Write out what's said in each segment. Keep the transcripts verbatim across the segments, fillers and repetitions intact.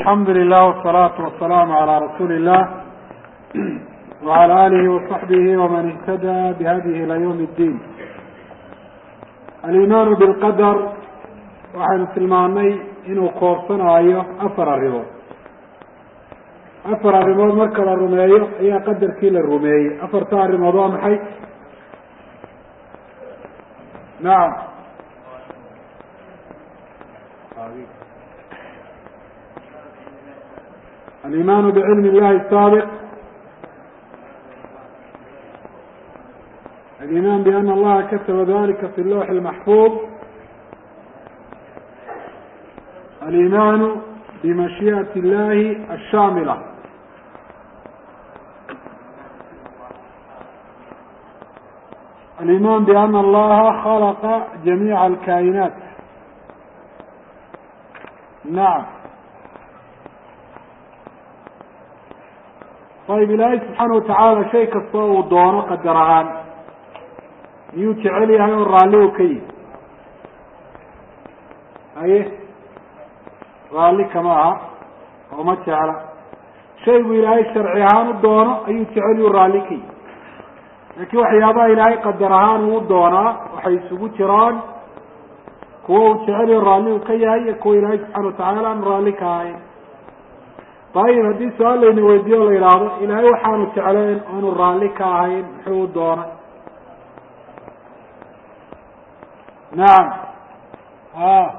الحمد لله والصلاة والسلام على رسول الله وعلى آله وصحبه ومن اهتدى بهذه إلى يوم الدين. الإيمان بالقدر waxaynu tilmaanay inuu koobsanayo afar arrimood afar arrimood marka la rumeeyo ayaa qadarkii la rumeeyey. afarta arrimood waa maxay? nacam الإيمان بعلم الله السابق، الإيمان بأن الله كتب ذلك في اللوح المحفوظ، الإيمان بمشيئة الله الشاملة، الإيمان بأن الله خلق جميع الكائنات. نعم. طيب إلهي سبحانه وتعالى شيء كسته ودونه قدران يوتعلي هاي الرالي كي أيه رالي كما وما تعالى شيء إلهي شرعيهان ودونه يوتعلي الرالي كي لكن وحيابا إلهي قدران ودونه وحيسبو تران كو تعلي الرالي كي هاي كو إلهي سبحانه وتعالى الرالي كاي. طيب هذه سؤال لنا ويديه الله يراضي إلهي وحانو تعلين أنو الرالي كاهين حود دونه. نعم. آه.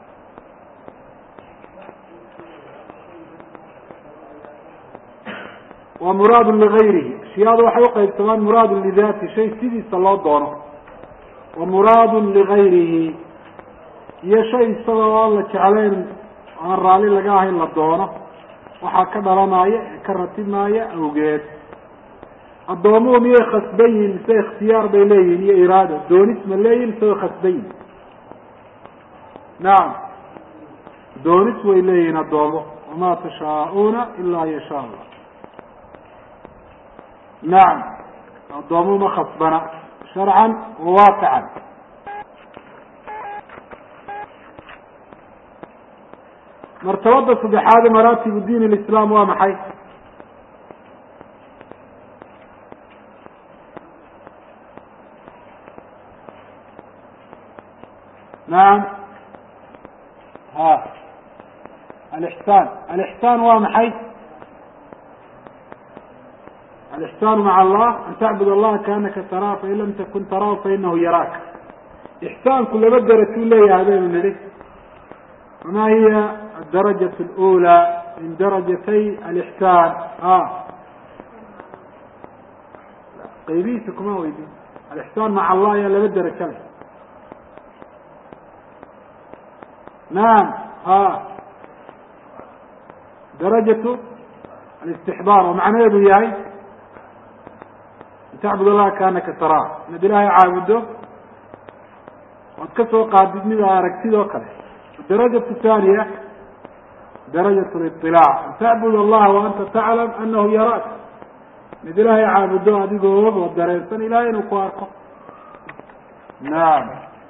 ومراد لغيره الشياء وحيوقع يبتمان مراد لذاته شيء سيدي صلى الله دونه ومراد لغيره هي شيء صلى الله تعلين أن الرالي لقاهين لدونه waxaa ka dhalanaya ka ratibmaya awgeed. addoomuhu miyay khasban yihiin mise ikhtiyaar bay leeyihin iyo iraada? doonis ma leeyihin mise way khasban yihin? nacam, doonis way leeyihin addoomo. wamaa tashaa'uuna ilaa yashaa allah. nacam, addoomuhu ma khasbana sharcan wa waaqican. مرتبط صدحات مراتب الدين الإسلام ومحي؟ نعم. ها الإحسان الإحسان ومحي؟ الإحسان مع الله أن تعبد الله كأنك تراه فإن لم تكن تراه فإنه يراك. إحسان كل بدرة لي هذين من ليه. وما هي الدرجة الأولى من درجتي الإحسان؟ آه قيبيتكم ما ويدي الإحسان مع الله يا لبدر كله. نعم. آه درجة الاستحضار ومعنى يدو ياي تعبد الله كأنك تراه ندي الله عابده وتكسو قادمي واركتي وكله. الدرجة الثانية درجة الاطلاع أن تعبد الله وأنت تعلم أنه يراك ندي الله عابده هذه قوة والدرجة إلهي نقواركم. نعم.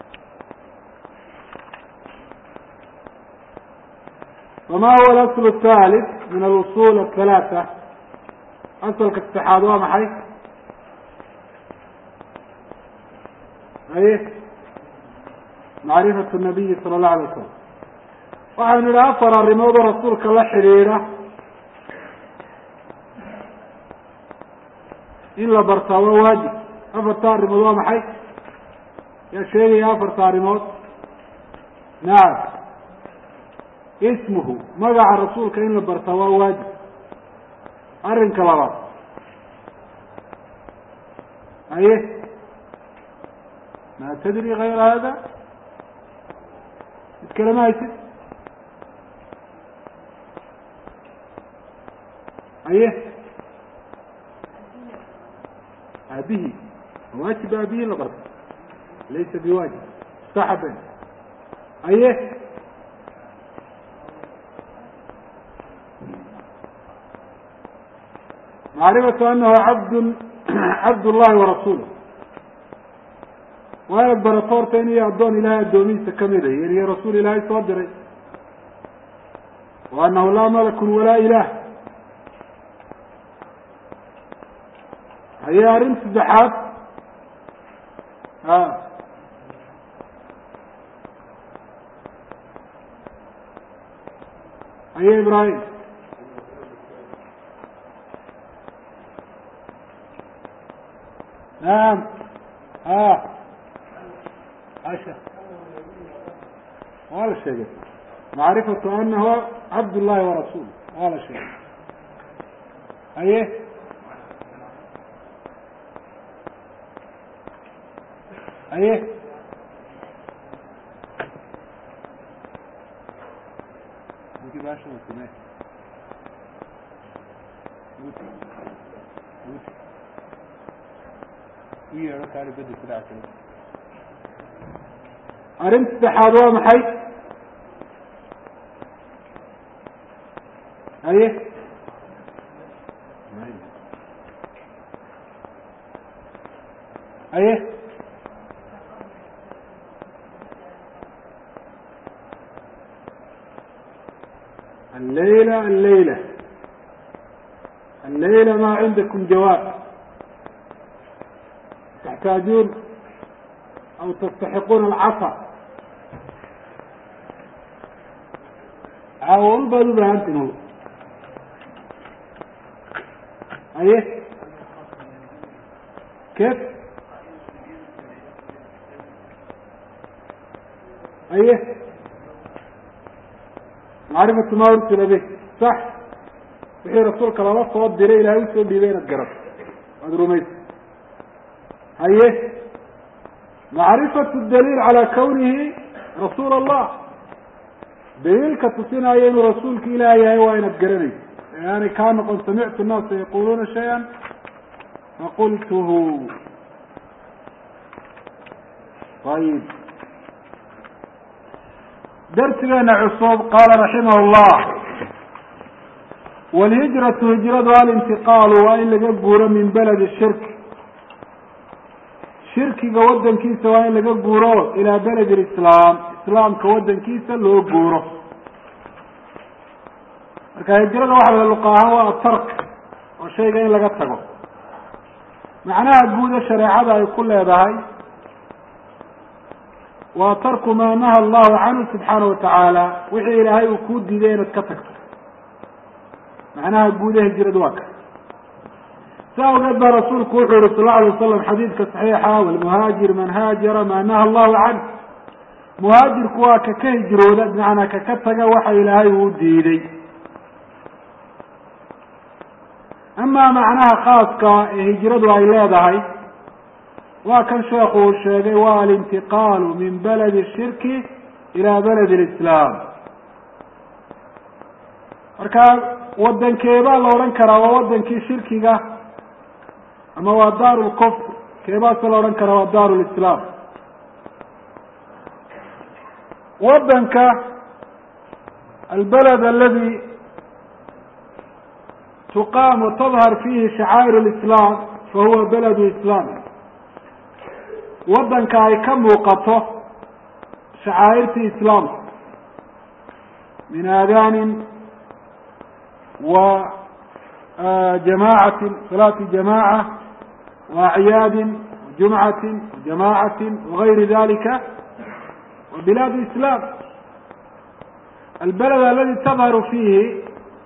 وما هو الأصل الثالث من الأصول الثلاثة؟ أصل كالاتحاد ومحي؟ أيه معرفة النبي صلى الله عليه وسلم. وعن الأفر الرموض رسولك الله حريرة إلا برطاوة واجب. أفرطار الرموض محي يا شيخي يا أفرطار الرموض. نعم. اسمه مقع رسولك إلا برطاوة واجب. أرن كلامات أيه ما تدري غير هذا الكلام هايسي ايه ابيه واجب ابيه لبرد ليس بواجب صحبا ايه معرفة انه عبد عبد الله ورسوله وانا برطورتين يا ادون الهي الدومين تكمله يعني يا رسول الله صدري وأنه لا ملك ولا إله. هي أرنت الزحاب ها هي إبراهيم نعم ها عشا ولا شيء معرفة أنه عبد الله ورسوله ولا شيء. أيه أيه ممكن باشا وكمات موتي موتي إيه رك على بدي كده عشان أرنت بحاضر محي أيه أيه الليلة الليلة الليلة ما عندكم جواب تحتاجون أو تستحقون العصا عاون بدو بهانتنو أيه كيف أيه معرفة ما أرسل به صح وحي رسولك الله صواب ديري لا يسوي بين الجرب أدروميس هيه معرفة الدليل على كونه رسول الله دليل كتصين أيين رسولك إلهي وين الجرني يعني كان قد سمعت الناس يقولون شيئا فقلته. طيب درس لنا عصوب قال رحمه الله والهجرة هجرة والانتقال وإن لقبورا من بلد الشرك شركي كودن كيسا وإن لقبورا إلى بلد الإسلام إسلام كودن كيسا لو قبورا هجرة واحدة اللقاء هو الترك وشيء إن لقبتكم معناها قودة شريعة يقول لها بهاي وترك ما نهى الله عنه سبحانه وتعالى وحي إلهي وكود دين الكتك معناها قوله هجرة واك سأو قد رسولك وحي رسول الله عليه وسلم حديثك صحيحة والمهاجر من هاجر ما نهى الله عنه مهاجر كواك كهجروا بمعنى ككتك وحي إلهي وديني. أما معناها خاص كهجرة إلهي وكان شيخه الشيخ والانتقال من بلد الشرك إلى بلد الإسلام أركان ودن كيبا لورن كرا ودن كي شركي أما ودار الكفر كيبا لورن كرا ودار الإسلام ودن ك البلد الذي تقام وتظهر فيه شعائر الإسلام فهو بلد إسلام ودن كاي كم وقته شعائر الإسلام من آذان وجماعة صلاة جماعة وأعياد وجمعة وجماعة وغير ذلك وبلاد الإسلام. البلد الذي تظهر فيه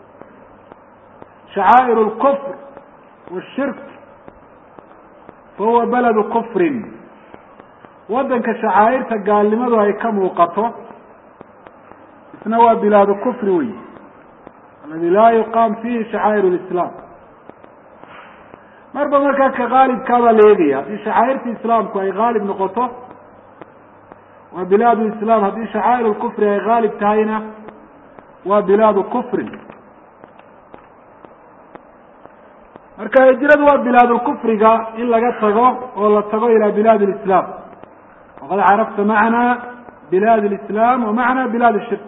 شعائر الكفر والشرك فهو بلد كفر ودن كشعائر تقال لماذا هي كم وقته إثنوا بلاد كفر وي الذي لا يقام فيه شعائر الإسلام مربا مركا كغالب كذا ليغيا في شعائر الإسلام كأي غالب نقطه وبلاد الإسلام هذه شعائر الكفر أي غالب تاينة وبلاد كفر مركا يجرد وبلاد الكفر إلا قد تغو ولا تغو إلى بلاد الإسلام وقد عرفت معنى بلاد الإسلام ومعنى بلاد الشرك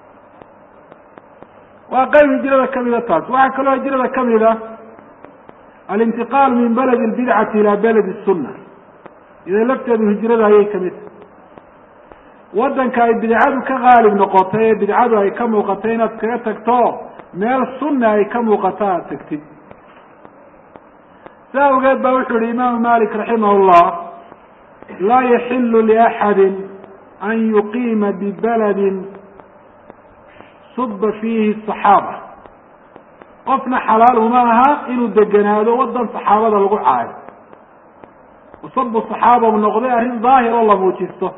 وقيم هجرة كاملة تاس وعكلوا هجرة كاملة الانتقال من بلد البدعة إلى بلد السنة إذا لفت بهجرة هي كاملة waddanka ay bidcadu ka qaalib noqotay ee bidcadu ay ka muuqatay inaad kaga tagto meel sunna ay ka muuqato aada tagtid. saa awgeed baa wuxuu yihi imaamu malik raximah llah laa yaxilu liaxadi an yuqiima bibaladin suba fiihi صaxaaba, qofna xalaal uma aha inuu deganaado wadan saxaabada lagu caayo. sabu صaxaaba u noqday arrin daahir oo la muujisto.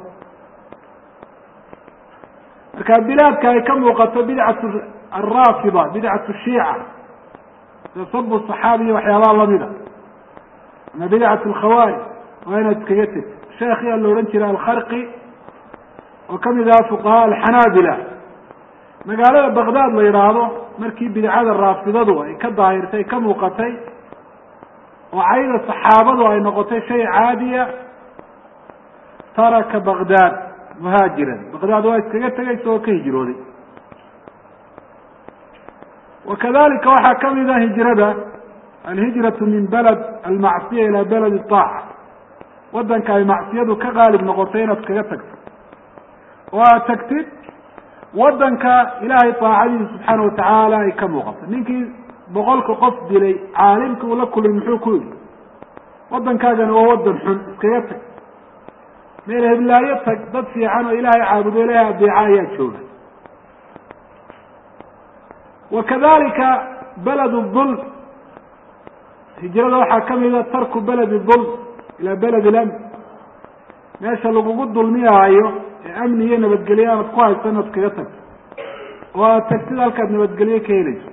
marka bilaadka ay ka muuqato bidcat araafida, bidcat shiica, sida sabu صaxaabi iyo waxyaabaha lamida, ama bidcat alkhawaarij, waa inaad iskaga tegto. sheekhi a la odhan jiray alkharqi oo kamid aha fuqahaa alxanaabila, magaalada baghdad la yidhaahdo markii bidcada raafidadu ay ka daahirtay ka muuqatay oo cayda saxaabadu ay noqotay shay caadiya, taraka baghdad muhaajiran, baghdad waa iskaga tegay isagoo ka hijrooday. wakadalika waxaa kamid ah hijrada alhijratu min balad almacsiya ila balad aaca, wadanka ay macsiyadu ka qaalib noqotay inaad kaga tagto oo aad tagtid wadanka ilaahay aacadiisa subxaana watacaala ay ka muuqato. ninkii boqolka qof dilay caalimka uu la kulay muxuu ku yihi wadankaagana waa wadan xun, iskaga tag, meel heblaayo tag, dad fiican oo ilaahay caabudo ilaahay adeeca ayaa jooga. wakadalika balad dulm, hijrada waxaa kamida tarku balad dulm ila balad lamn, meesha lagugu dulmiyaayo ee amni iyo nabadgelyo aad ku hayso inaad kaga tagto oo aad tagtid halkaad nabadgelyo ka helayso.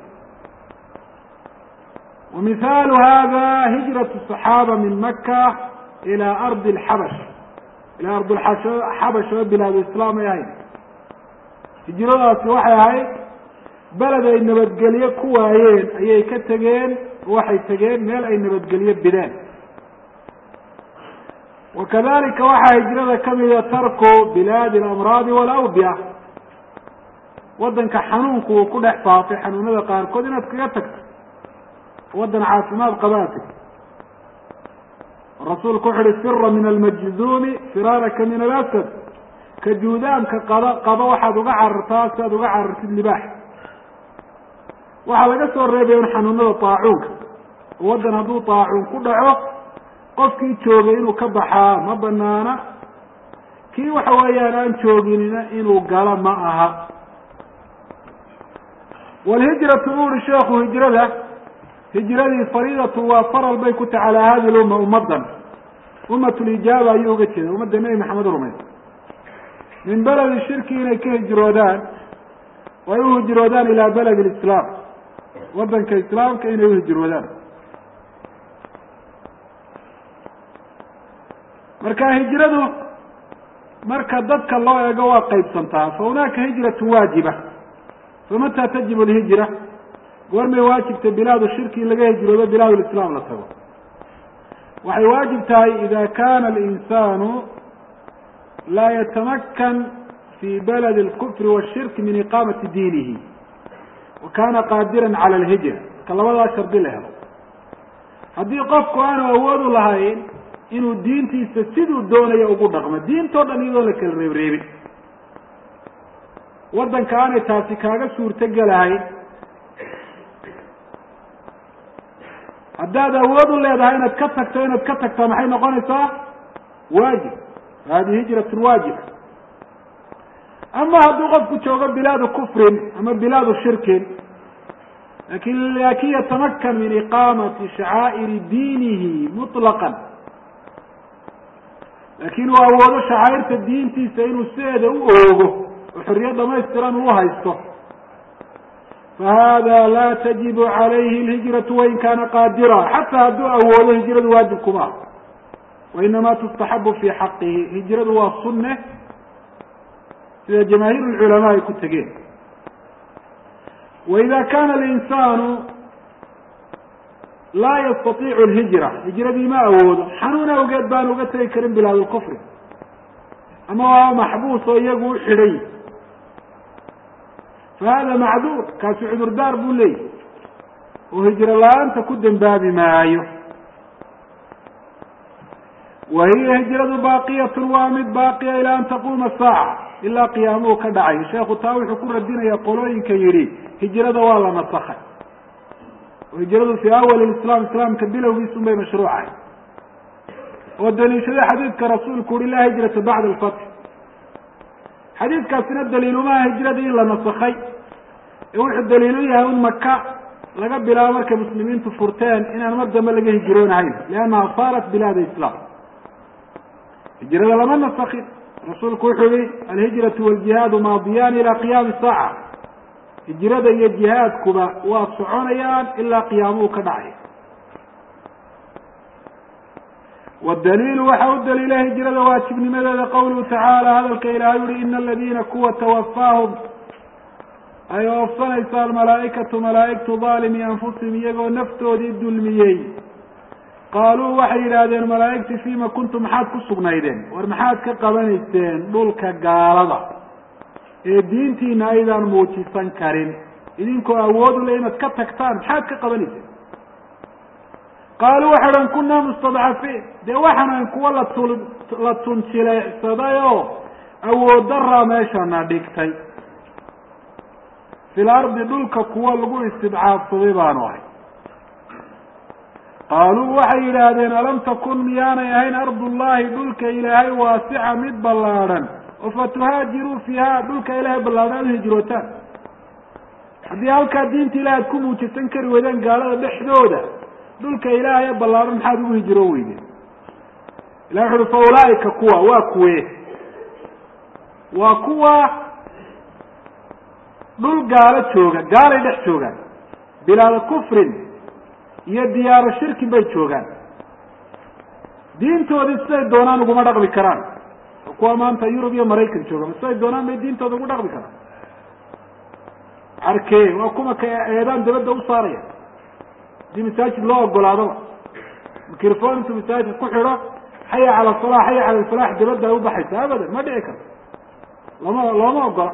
ومثال hذا هجرة الصحاaبة من مكة إلى أرض الحبش, إلى أرض الحبش oo بلاد iسلام ay ahayd. hijradaasi waxay ahayd beled ay nabadgelyo ku waayeen ayay ka tegeen, waxay tegeen meel ay nabadgelyo bideen. وكذلika waxaa hijrada kamida tarku بilaad الأمراض والأwبية, wadanka xanuunku uu ku dhex faafay xanuunada qaarkood inaad kaga tagto wadan caafimaad qabaatay. rasuulku wuxu uhi fira min almajduumi firaaraka min alasad, ka juudaamka qaba qaba waxaad uga carartaa si aad uga carartid libaax. waxaa laga soo reebay in xanuunada taacuunka, wadan hadduu taacuun ku dhaco qofkii joogay inuu ka baxaa ma banaana, kii waxa weeyaan aan jooginina inuu galo ma aha. walhijratu u uri sheekhu hijrada hijradii fariidatu waa faral bay ku tahay calaa hadi lumma, ummadan ummat lijaaba ayuu uga jeeda, ummadda nebi maxamed rumaysa. min beledi shirki inay ka hijroodaan, ay u hijroodaan ilaa beled lislaam, wadanka islaamka inay uhijroodaan. marka hijradu marka dadka loo eego waa qaybsantaa. fa hunaaka hijratu waajiba, famata tajibu lhijra, goormay waajibtay bilaadu shirki in laga hijroodo bilaad lislaam la tago. waxay waajib tahay ida kana alinsanu laa yatamakan fi balad اlkufri washirki min iqaamati diinihi wa kana qaadiran cala alhijra, marka labadaa shardi la helo. haddii qofku aanu awoodu lahayn inuu diintiisa siduu doonayo ugu dhaqmo, diintoo dhan iyadoo la kala reebreebin, wadanka aanay taasi kaaga suurto gelahayn, haddaad awood u leedahay inaad ka tagto inaad ka tagtaa maxay noqonaysaa waajib, hadihi hijratun waajiba. ama hadduu qofku joogo bilaadu kufrin ama bilaadu shirkin, lakin lakin yatamakan min iqaamati shacaa'iri diinihi muطlaqan, laakin uu awoodo shacaa'irta diintiisa inuu sideeda u oogo oo xorriyad dhamaystiran uu haysto, fahada laa tajibu calayhi alhijratu wain kana qaadira, xataa hadduu awoodo hijradu waajib kuma, wainama tustaxabu fi xaqihi, hijradu waa sunne sida jamaahiir lculamaa ay ku tegeen. waida kana alinsanu laa yastatiicu alhijra, hijradii ma awoodo, xanuun awgeed baan uga tegi karin bilaad lkufri, ama waa maxbuus oo iyagu u xidhay, fahada macduur, kaasi cudurdaar buu leeyahy oo hijro la-aanta ku dembaabi maayo. wahiya hijradu baaqiyatun waa mid baaqiya ilaa an taquuma saaca ilaa qiyaamuhu ka dhacayo. sheekhu taa wuxuu ku radinaya qolooyinka yidhi hijrada waa la nasakhay oo hijradu fii awali islaam islaamka bilowgiisun bay mashruucahay oo daliishaday xadiidka rasuulku uhi laa hijrata bacda alfatx. xadiidkaasina daliilumaha hijrada in la nasakhay ee wuxuu daliilu yahay in maka laga bilaabo markay muslimiintu furteen inaan mar dambe laga hijroonahayn liannaha saarat bilaada islaam. hijrada lama nasakin. rasuulku wuxuu yihi alhijratu waljihaadu maadiyaani ilaa qiyaami saaca. hijrada iyo jihaadkuba waa soconayaan ilaa qiyaamuhu ka dhacay. wadaliilu waxa u daliila hijrada waajibnimadeeda qawluhu tacaala hadalka ilahay uhi ina aladiina kuwa tawafaahum ay oofsanaysa almalaaikatu malaaigtu daalimi anfusihim iyagoo naftoodii dulmiyey qaaluu waxay yidhaahdeen malaaigtii fima kuntum maxaad ku sugnaydeen war maxaad ka qabanayseen dhulka gaalada ee diintiina aydaan muujisan karin idinkoo awood ule inaad ka tagtaan maxaad ka qabanayseen qaaluu waxay dhan kunaa mustadcafiin dee waxaan kuwa latu la tunjileecsaday oo awood daraa meeshana dhigtay fil ardi dhulka kuwa lagu istidcaafsaday baanu ahay. qaaluu waxay yidhaahdeen alam takun miyaanay ahayn ardullahi dhulka ilaahay waasica mid ballaadhan oo fatuhaajiruu fiiha dhulka ilaahay ballaadhan aad hijrootaan. haddii halkaa diinta ilahay ad ku muujisan kari weydaan gaalada dhexdooda dhulka ilaahay ballaadhan maxaad ugu hijroo weydeen. ilahi wuxu uhi fa ulaaika kuwa waa kuwe waa kuwa dhul gaalo jooga gaalay dhex joogaan bilaada kufrin iyo diyaaro shirkin bay joogaan. diintoodii siday doonaan uguma dhaqmi karaan. kuwa maanta yurub iyo maraykan jooga siday doonaan bay diintooda ugu dhaqmi karaan. arkee waa kuma ka eedaan dabadda u saaraya hadii masaajid loo ogolaadaba microphone intuu masaajid ku xidho xaya cala asalaa xaya cala alfalaax dabadda ay ubaxaysa abadan ma dhici karto lama looma ogola.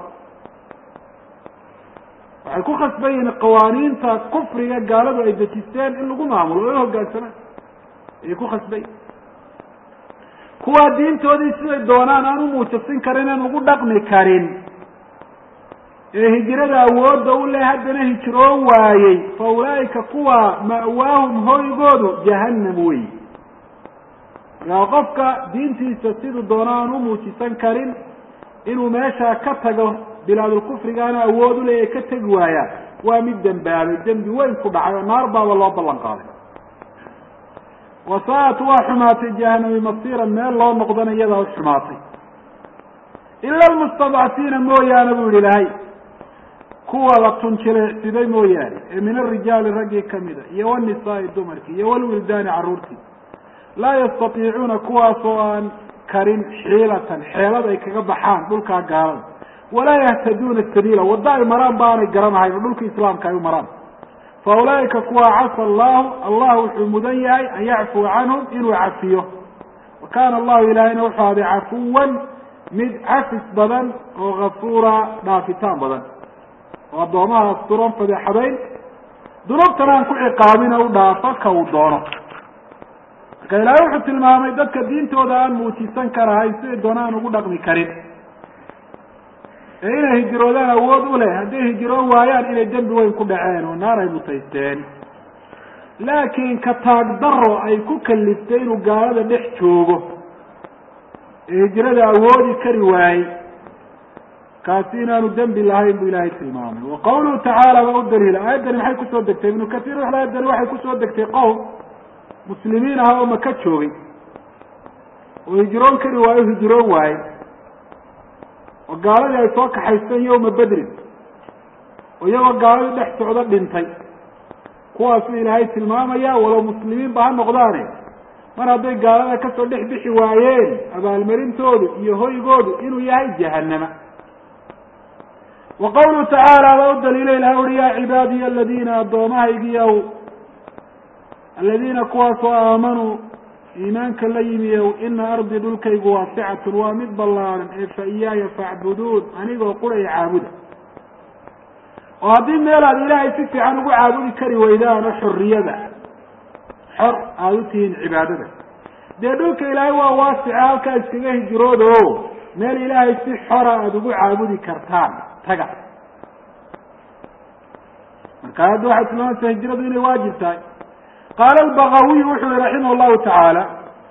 waxay ku khasban yihiin qawaaniinta kufriga gaaladu ay dejisteen in lagu maamulo o hogaansamaan ayay ku khasban yihin. kuwaa diintoodii siday doonaan aan u muujasin karin aan ugu dhaqmi karin ee hijrada awoodda u leh haddana hijroon waayey fa ulaaika kuwa ma'waahum hoygoodu jahannam wey. markaa qofka diintiisa siduu doona aan u muujisan karin inuu meeshaa ka tago bilaadulkufrigaana awood u leh ee ka tegi waayaan waa mid dembaabay dembi weyn ku dhacay oo naar baaba loo ballan qaaday. wasaa'at waa xumaatay jahanami masiiran meel loo noqdana iyadaa u xumaatay. ila almustadcafiina mooyaane buu yihi ilaahay kuwa la tunjileecsiday mooyaane ee min arijaali raggii kamida iyo wanisaai dumarkii iyo walwildaani carruurtii laa yastatiicuuna kuwaasoo aan karin xiilatan xeelad ay kaga baxaan dhulkaa gaalada walaa yahtaduuna sabiila wadda ay maraan baanay garanahayn oo dhulka islaamka ay u maraan. fa ulaaika kuwa casa allahu allah wuxuu mudan yahay an yacfuwa canhum inuu cafiyo. wa kaana allahu ilaahayna wuxuu aday cafuwan mid cafis badan oo gafuura dhaafitaan badan oo addoomaha asturon fadeexadayn dunuubtana aan ku ciqaabina u dhaafa ka uu doono. marka ilaahay wuxuu tilmaamay dadka diintooda aan muujisan karahayn siday doona aan ugu dhaqmi karin ee inay hijroodaan awood u leh hadday hijroon waayaan inay dembi weyn ku dhaceen oo naar ay mutaysteen. laakiin ka taag daro ay ku kaliftay inuu gaalada dhex joogo ee hijrada awoodi kari waayey kaasi inaanu dembi lahayn buu ilaahay tilmaamay. wa qawluhu tacaala waa u daliila aayaddani maxay kusoo degtay ibnu kasiir wuxu aayadani waxay kusoo degtay qowm muslimiin ah oo maka joogay oo hijroon kari waayo hijroon waayey oo gaaladii ay soo kaxaysteen yawma bedrin oo iyagoo gaaladii dhex socdo dhintay. kuwaasuu ilaahay tilmaamaya walow muslimiin ba ha noqdaane mar hadday gaalada kasoo dhex bixi waayeen abaalmarintoodu iyo hoygoodu inuu yahay jahannama. wa qawluhu tacaala waa u daliila ilahay uri yaa cibaadiya aladiina addoommahaygiiow aladiina kuwaasoo aamanuu iimaanka la yimiyow ina ardii dhulkaygu waasicatun waa mid ballaaran ee fa iyaaya facbuduun anigoo quraya caabuda. oo haddii meel aad ilaahay si fiican ugu caabudi kari weydaan oo xorriyada xor aada u tihiin cibaadada dee dhulka ilaahay waa waasica halkaa iskaga hijroodo meel ilaahay si xora aada ugu caabudi kartaan taga. marka hadda waxay tilmaamaysaa hijradu inay waajib tahay. qaala albagawiy wuxuu yihi raximah llahu tacaala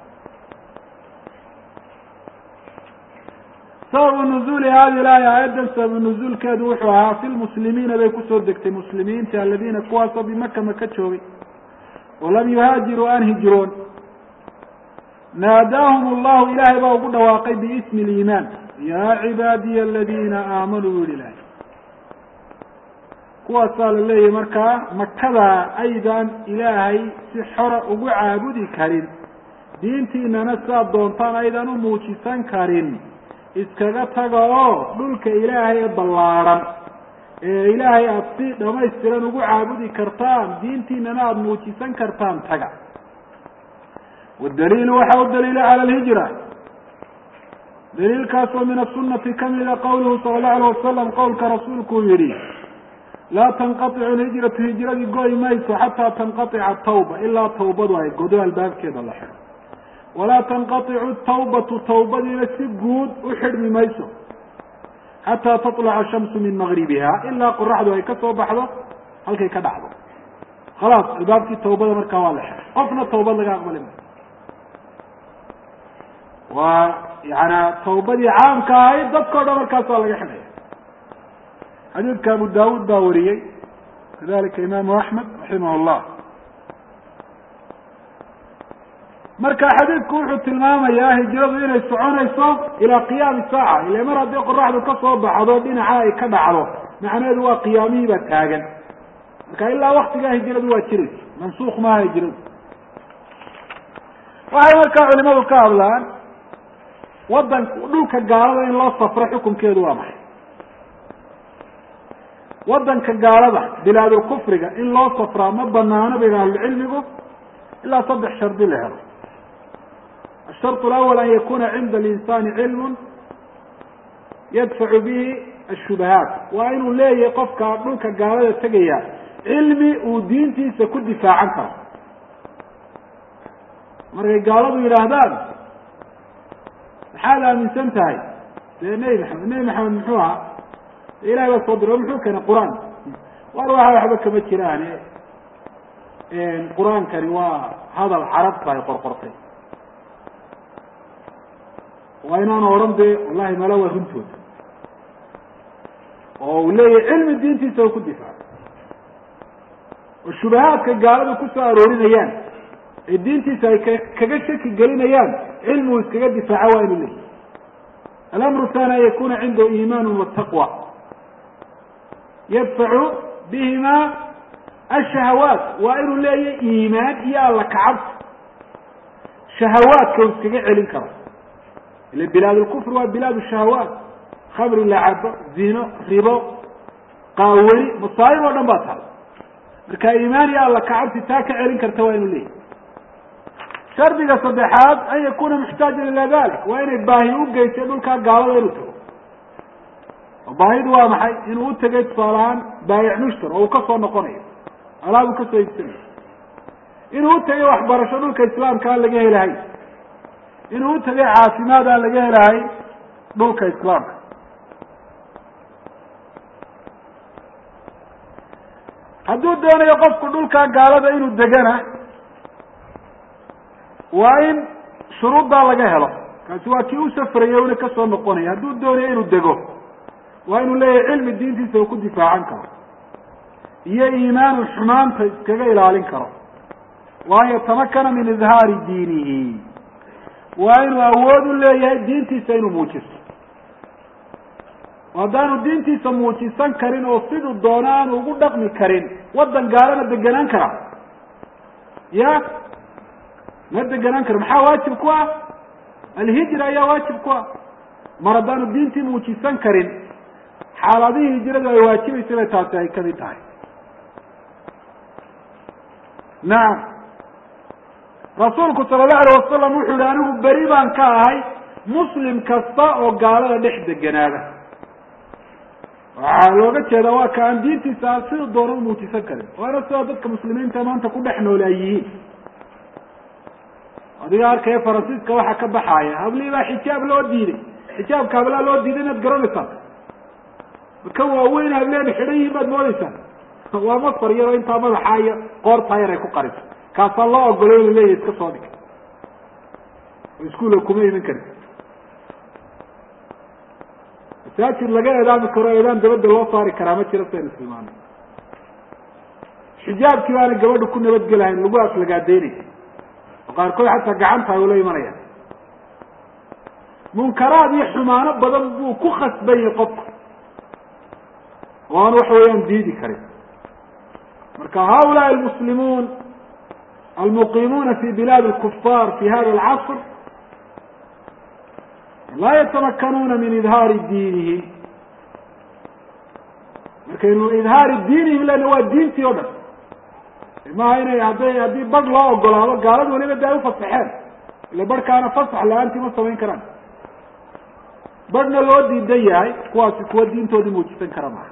sababu nuzuuli hadi laaya aayaddan sababu nuzuulkeedu wuxuu ahaa fi lmuslimiina bay kusoo degtay muslimiinta aladiina kuwaasoo bimaka maka joogay walam yuhaajiruu aan hijroon naadaahum allahu ilaahay baa ugu dhawaaqay biismi liimaan yaa cibaadiya aladiina aamanuu yihi ilahay kuwaasaa la leeyahay markaa makada aydan ilaahay si xora ugu caabudi karin diintiinana siaad doontaan aydan u muujisan karin iskaga taga oo dhulka ilaahay ee ballaadhan ee ilaahay aada si dhamaystiran ugu caabudi kartaan diintiinana aada muujisan kartaan taga. wadaliilu waxa u daliila cala alhijra daliilkaasoo min asunati kamida qawluhu sala allahu alayh wasalam qowlka rasuulkuu yihi laa tanqaicu alhijratu hijradii goy mayso xataa tanqaica tawba ilaa tawbadu ay godo albaabkeeda la xidho walaa tanqaicu tawbatu tawbadiina si guud u xidhmi mayso xataa taطlaca shamsu min magribiha ilaa qoraxdu ay ka soo baxdo halkay ka dhacdo. khalaas albaabkii tawbada markaa waa la xidhay qofna tawbad laga aqbali maayo. waa yana tawbadii caamka ahayd dadkao dhan markaas waa laga xidhaya. xadiidka abu daawud baa wariyey kadalika imaamu axmed raximah llah. marka xadiidku wuxuu tilmaamayaa hijradu inay soconayso ilaa qiyaami saaca ila mar haddii qoraxdu ka soo baxdo dhinaca ay ka dhacdo macnaheedu waa qiyaamihii baa taagan. marka ilaa waktigaa hijradu waa jiraysa mansuuk maaha hijradu. waxay markaa culimadu ka hadlaan wadan dhulka gaalada in loo safro xukunkeedu waa maxay. wadanka gaalada bilaadul kufriga in loo safraa ma banaano bayna ahlucilmigu ilaa saddex shardi la helo. الشhرط الأول أن yakuna cinda الإنسان cilm yadfacu bihi الشhubahaat waa inuu leeyahay qofka dhulka gaalada tegaya cilmi uu diintiisa ku difaacan karo. markay gaaladu yidhaahdaan maxaad aaminsan tahay dee nebi maxamed nebi maxamed muxuu ahaa ilahay baa soo diro muxuu keenay qur-aan war waxa waxba kama jiraan qur-aankani waa hadal carabta ay qorqortay. waa inaanu odhan de wallahi mala waa runtooda oo uu leeyahay cilmi diintiisa u ku difaaco oo shubahaadka gaaladu kusoo aroorinayaan ee diintiisa ay k kaga shaki gelinayaan cilmi uu iskaga difaaco waa inuu leeyahay. alamru thani an yakuna cindahu iimaan wataqwa yadfacu bihima ashahawaat waa inuu leeyahay iimaan iyo alla kacabsi shahawaadka uu iskaga celin karo. ila bilaad lkufr waa bilaad shahawaat khamri lacabo zino ribo qaawani masaa'ib oo dhan baa tahay. marka iimaan iyo alla kacabsi taa ka celin karta waa inuu leeyahay. shardiga saddexaad an yakuna muxtaajan ila dalik waa inay baahi u geysay dhulkaa gaalada inuu tago. baahidu waa maxay inuu u tegay tusaalahaan baayic mushtar oo uu kasoo noqonayo alaab uu kasoo iibsanayo. inuu u tegay waxbarasho dhulka islaamka aan laga helahay. inuu u tegay caafimaad aan laga helahay dhulka islaamka. hadduu doonayo qofku dhulkaa gaalada inuu degana waa in shuruuddaa laga helo. kaasi waa kii u safraya una kasoo noqonaya. hadduu doonayo inuu dego waa inuu leeyahay cilmi diintiisa uu ku difaacan karo iyo iimaanu xumaanta iskaga ilaalin karo. wa an yatamakana min izhaari diinihi waa inuu awood u leeyahay diintiisa inuu muujiso. haddaanu diintiisa muujisan karin oo siduu doono aanu ugu dhaqmi karin wadan gaalana deganaan kara ya ma deganaan karo. maxaa waajib ku ah? alhijra ayaa waajib ku ah. mar haddaanu diintii muujisan karin xaaladihii hijradu ay waajibaysa bay taasi ay kamid tahay. nacam rasuulku sala allahu alayh wasalam wuxuu yihi anigu beri baan ka ahay muslim kasta oo gaalada dhex deganaada. waxaa looga jeeda waa ka aan diintiisa sida doona u muujisan karin waana sidaa dadka muslimiinta maanta ku dhex nool ay yihiin. adiga arkaya faransiiska waxa ka baxaya hablii baa xijaab loo diiday xijaabka hablaa loo diiday inaad garanaysaa marka waaweyn hableen xidhan yihiin baad moodaysaa waa masar yaroo intaa madaxa iyo qoortaa yar ay ku qariso kaasaa loo ogolay la leeyahy iska soo dhig oo iskuula kuma iman karin masaajid laga eedaami karo eedaan dabadda loo saari karaa ma jiro saynu tilmaanay xijaabkii baana gabadha ku nabadgelahayn lagu aslagaadeynaysa oo qaarkood xataa gacanta ay ula imanayaan munkaraad iyo xumaano badan buu ku khasbanyay qofku oo aan waxa weeyaan diidi karin marka haulaai almuslimuun almuqimuuna fi bilaad alkuffar fi hada alcasr laa yatamakanuuna min idhaari diinihim markaynu idhaari diinihim lena waa diintii o dhan maaha inay hadday haddii badh loo ogolaado gaalada waliba da ay ufasaxeen ila badhkaana fasax la-aantii ma samayn karaan badhna loo diidan yahay kuwaasi kuwa diintoodii muujisan kara maaha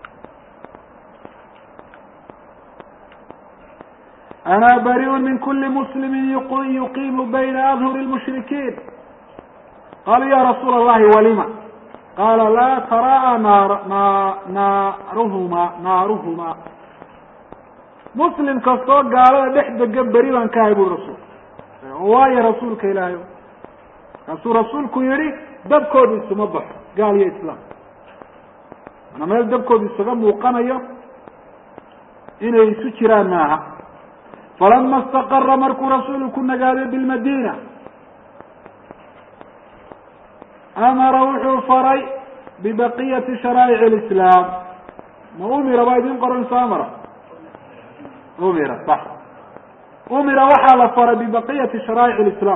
ana bariun min kuli muslimin yuqimu bayna adhuri lmushrikiin qaluu ya rasuula allahi walima qaala laa taraa naar na naaruhuma naaruhuma muslim kastoo gaalada dhex degan beri baan ka ahay buri rasuul waayo rasuulka ilaahay kaasuu rasuulku yihi dabkooda isuma baxo gaal iyo islaam mana meel dabkooda isaga muuqanayo inay isu jiraan maaha falama istaqara markuu rasuulu ku nagaaday bilmadina amara wuxuu faray bibaqiyati sharaa'ic alislaam ma umira baa idin qoranaysa amara umira sax umira waxaa la faray bibaqiyati sharaa'ic alislaam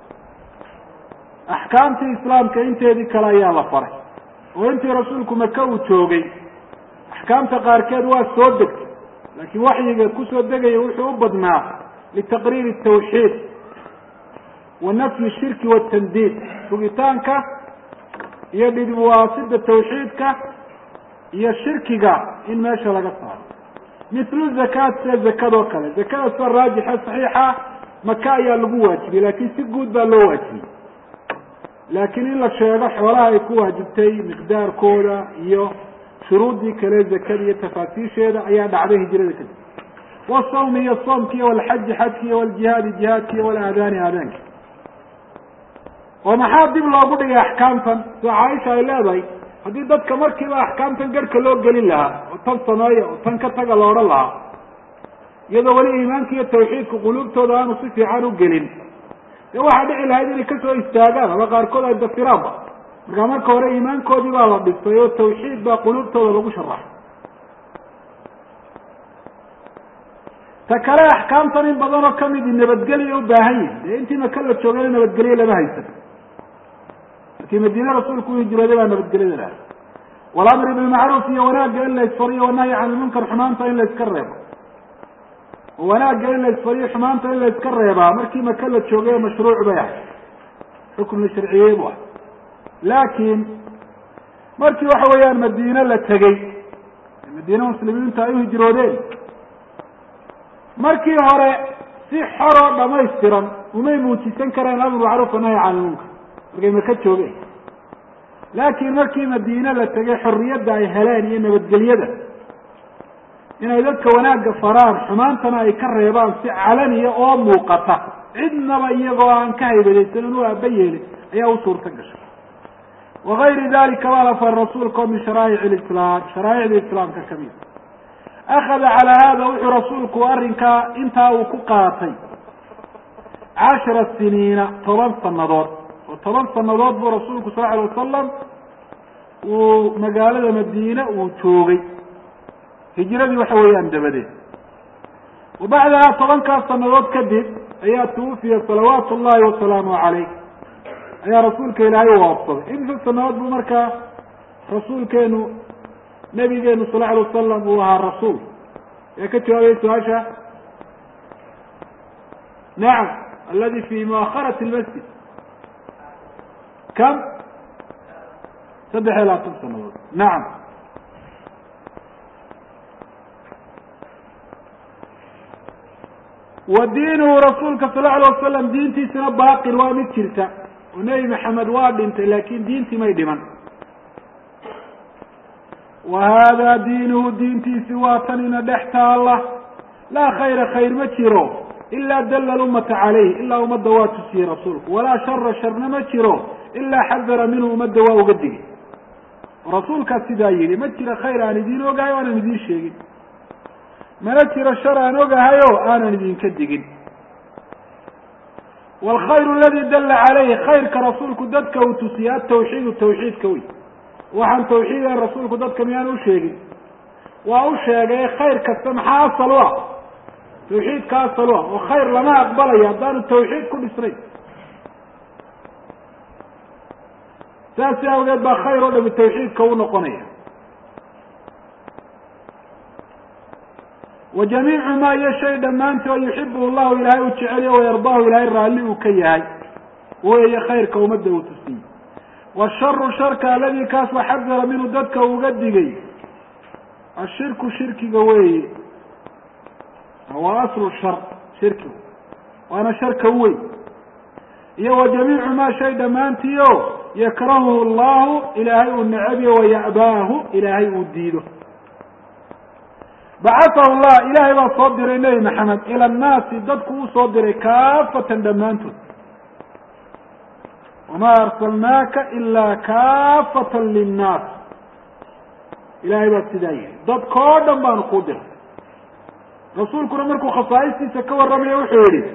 axkaamtii islaamka inteedii kale ayaa la faray oo intii rasuulku maka uu joogay axkaamta qaarkeed waa soo degtay laakiin waxyiga kusoo degaya wuxuu u badnaa litaqriiri tawxiid wa nafyi shirki watandiid sugitaanka iyo dhidibwaasida tawxiidka iyo shirkiga in meesha laga saaro mithlu zakaat sida zakadoo kale zakada sida raajixa saxiixa maka ayaa lagu waajibiyey laakiin si guud baa loo waajibiyey laakiin in la sheego xoolaha ay ku waajibtay miqdaarkooda iyo shuruuddii kale zakada iyo tafaasiisheeda ayaa dhacday hijrada kadib wasawmi iyo soomkiiyo walxaji xajkiiyo waljihaadi jihaadkiiyo walaadaani aadaanki oo maxaa dib loogu dhigay axkaamtan sida caaisha ay leedahay haddii dadka markiiba axkaamtan garhka loo gelin lahaa oo tan sameeya oo tan ka taga la odhan lahaa iyadoo weli iimaanka iyo tawxiidka quluubtooda aanu si fiican u gelin dee waxaa dhici lahayd inay kasoo istaagaan ama qaarkood ay dafiraanba markaa marka hore iimaankoodii baa la dhistay oo tawxiid baa quluubtooda lagu sharaxay ta kale axkaamtan in badan oo kamidi nabadgelya u baahan yihin dee intii maka la joogana nabadgelye lama haysan markii madiine rasuulku u hijrooday baa nabadgelyada lahay walamri bilmacruuf iyo wanaagga in la isfariyo wanahyi can ilmunkar xumaanta in la iska reebo oo wanaagga in la isfariyo xumaanta in la iska reebaa markii maka la joogay mashruuc bay ahay xukm la sharciyey bu ah laakiin markii waxa weeyaan madiine la tegey madiine muslimiinta ay u hijroodeen markii hore si xoroo dhamaystiran umay muujisan kareen amru macruuf wanahy can ilmunkar markay maka joogeen laakiin markii madiine la tegay xorriyadda ay heleen iyo nabadgelyada inay dadka wanaagga faraan xumaantana ay ka reebaan si calaniya oo muuqata cidnaba iyagoo aan ka haybadaysanin u aaba yeelin ayaa u suurta gashay wagayri dalika baa la faray rasuulka oo min sharaa'ic lislaam sharaa'icda islaamka kamid akhada calaa hada wuxuu rasuulku arrinkaa intaa uu ku qaatay cashara siniina toban sanadood oo toban sanadood buu rasuulku sal alay wasalam uu magaalada madiine uu joogay hijradii waxa weeyaan dabadeed wa bacdaha tobankaas sanadood kadib ayaa tuwufiya salawaatu llahi wasalaamu caleyh ayaa rasuulka ilaahay u waafsaday imsa sanadood buu markaa rasuulkeenu nabigeenu sal alay wasalam uu ahaa rasuul yaa ka jawaabay su-aasha nacam aladi fi muakharati lmasjid kam saddex iyo labaatan sanadood nacam ودينه رسولك صلى الله عليه وسلم دينتي سنة باقر ومتشرسة ونبي محمد وادنت لكن دينتي ما يدمن وهذا دينه دينتي سواتننا دحتها الله لا خير خير متشرو إلا دل الأمة عليه إلا أمد واتسي رسولك ولا شر شر متشرو إلا حذر منه أمد وقده رسولك السدايري متشر خير عن دين وقاي وانا ندين شيء متشر الشر عن وقايو انا ندين كدقين والخير الذي دل عليه خير كرسولك ددك وتسيات توحيد التوحيد كوي وعن توحيد الرسول كددك ميانو شيء واو شيء خير كالسمحة الصلوة توحيد كالصلوة وخير لما أقبل يدان التوحيد كل سري ساسي أوجد بخير ولا بالتوحيد كونه قنية وجميع ما يشهد دمانت ويحبه الله إلهي وتشعله ويرضاه إلهي الرالي وكيهي وهي خير كومده وتسنيه والشر شرك الذي كاس وحذر منه ددك وقدقي الشرك شركي قوي هو أصل الشر شركي وأنا شرك قوي يو جميع ما شهد مانتيو يكرهه الله إلهي النعبي ويأباه إلهي الديده بعثه الله إلهي وصدر إليه محمد إلى الناس ضدك وصدر كافة دمانته وما أرسلناك إلا كافة للناس إلهي وابتدائي ضد كودم بان قدر رسولك نمركو خصائصي سكوى الرمي وحيري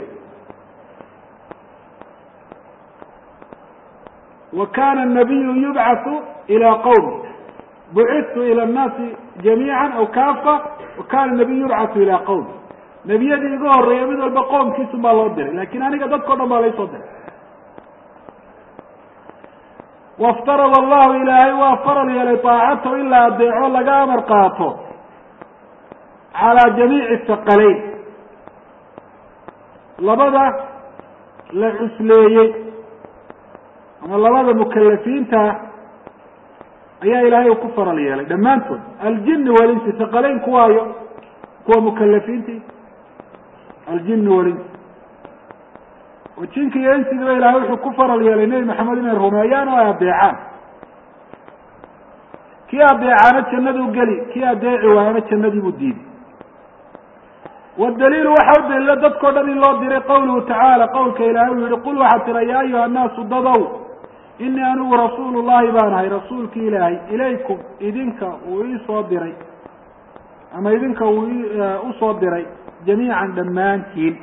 وكان النبي يبعث إلى قومه بعثت إلى الناس جميعا أو كافة وكان النبي يبعث إلى قومه نبي يدي يقول ريامد البقوم كيسو ما الله دير لكن أنا قد أذكر ما ليس دير وافترض الله إلهي وافرض لطاعته إلا أدعو لقى مرقاته على جميع الثقلين لبدا لعسليي أما لبدا مكلفين تا أيها إلهي وكفر لي دمانتون الجن والإنس ثقلين كوايو كوا مكلفين تي الجن والإنس وتشينك ينسي ذو إلهي وحو كفر لي لنبي محمد من الرميان ويبيعان كي أبيعان الجنة وقلي كي أدعي وانا الجنة والدين والدليل وحود إلا تذكر دليل الله ديري قوله تعالى قولك إلهي يقول وحتى يا أيها الناس ضضوا إني أنا رسول الله بانهي رسولك إلهي إليكم إذنك وإيصادري أما إذنك وإيصادري جميعا دمانتين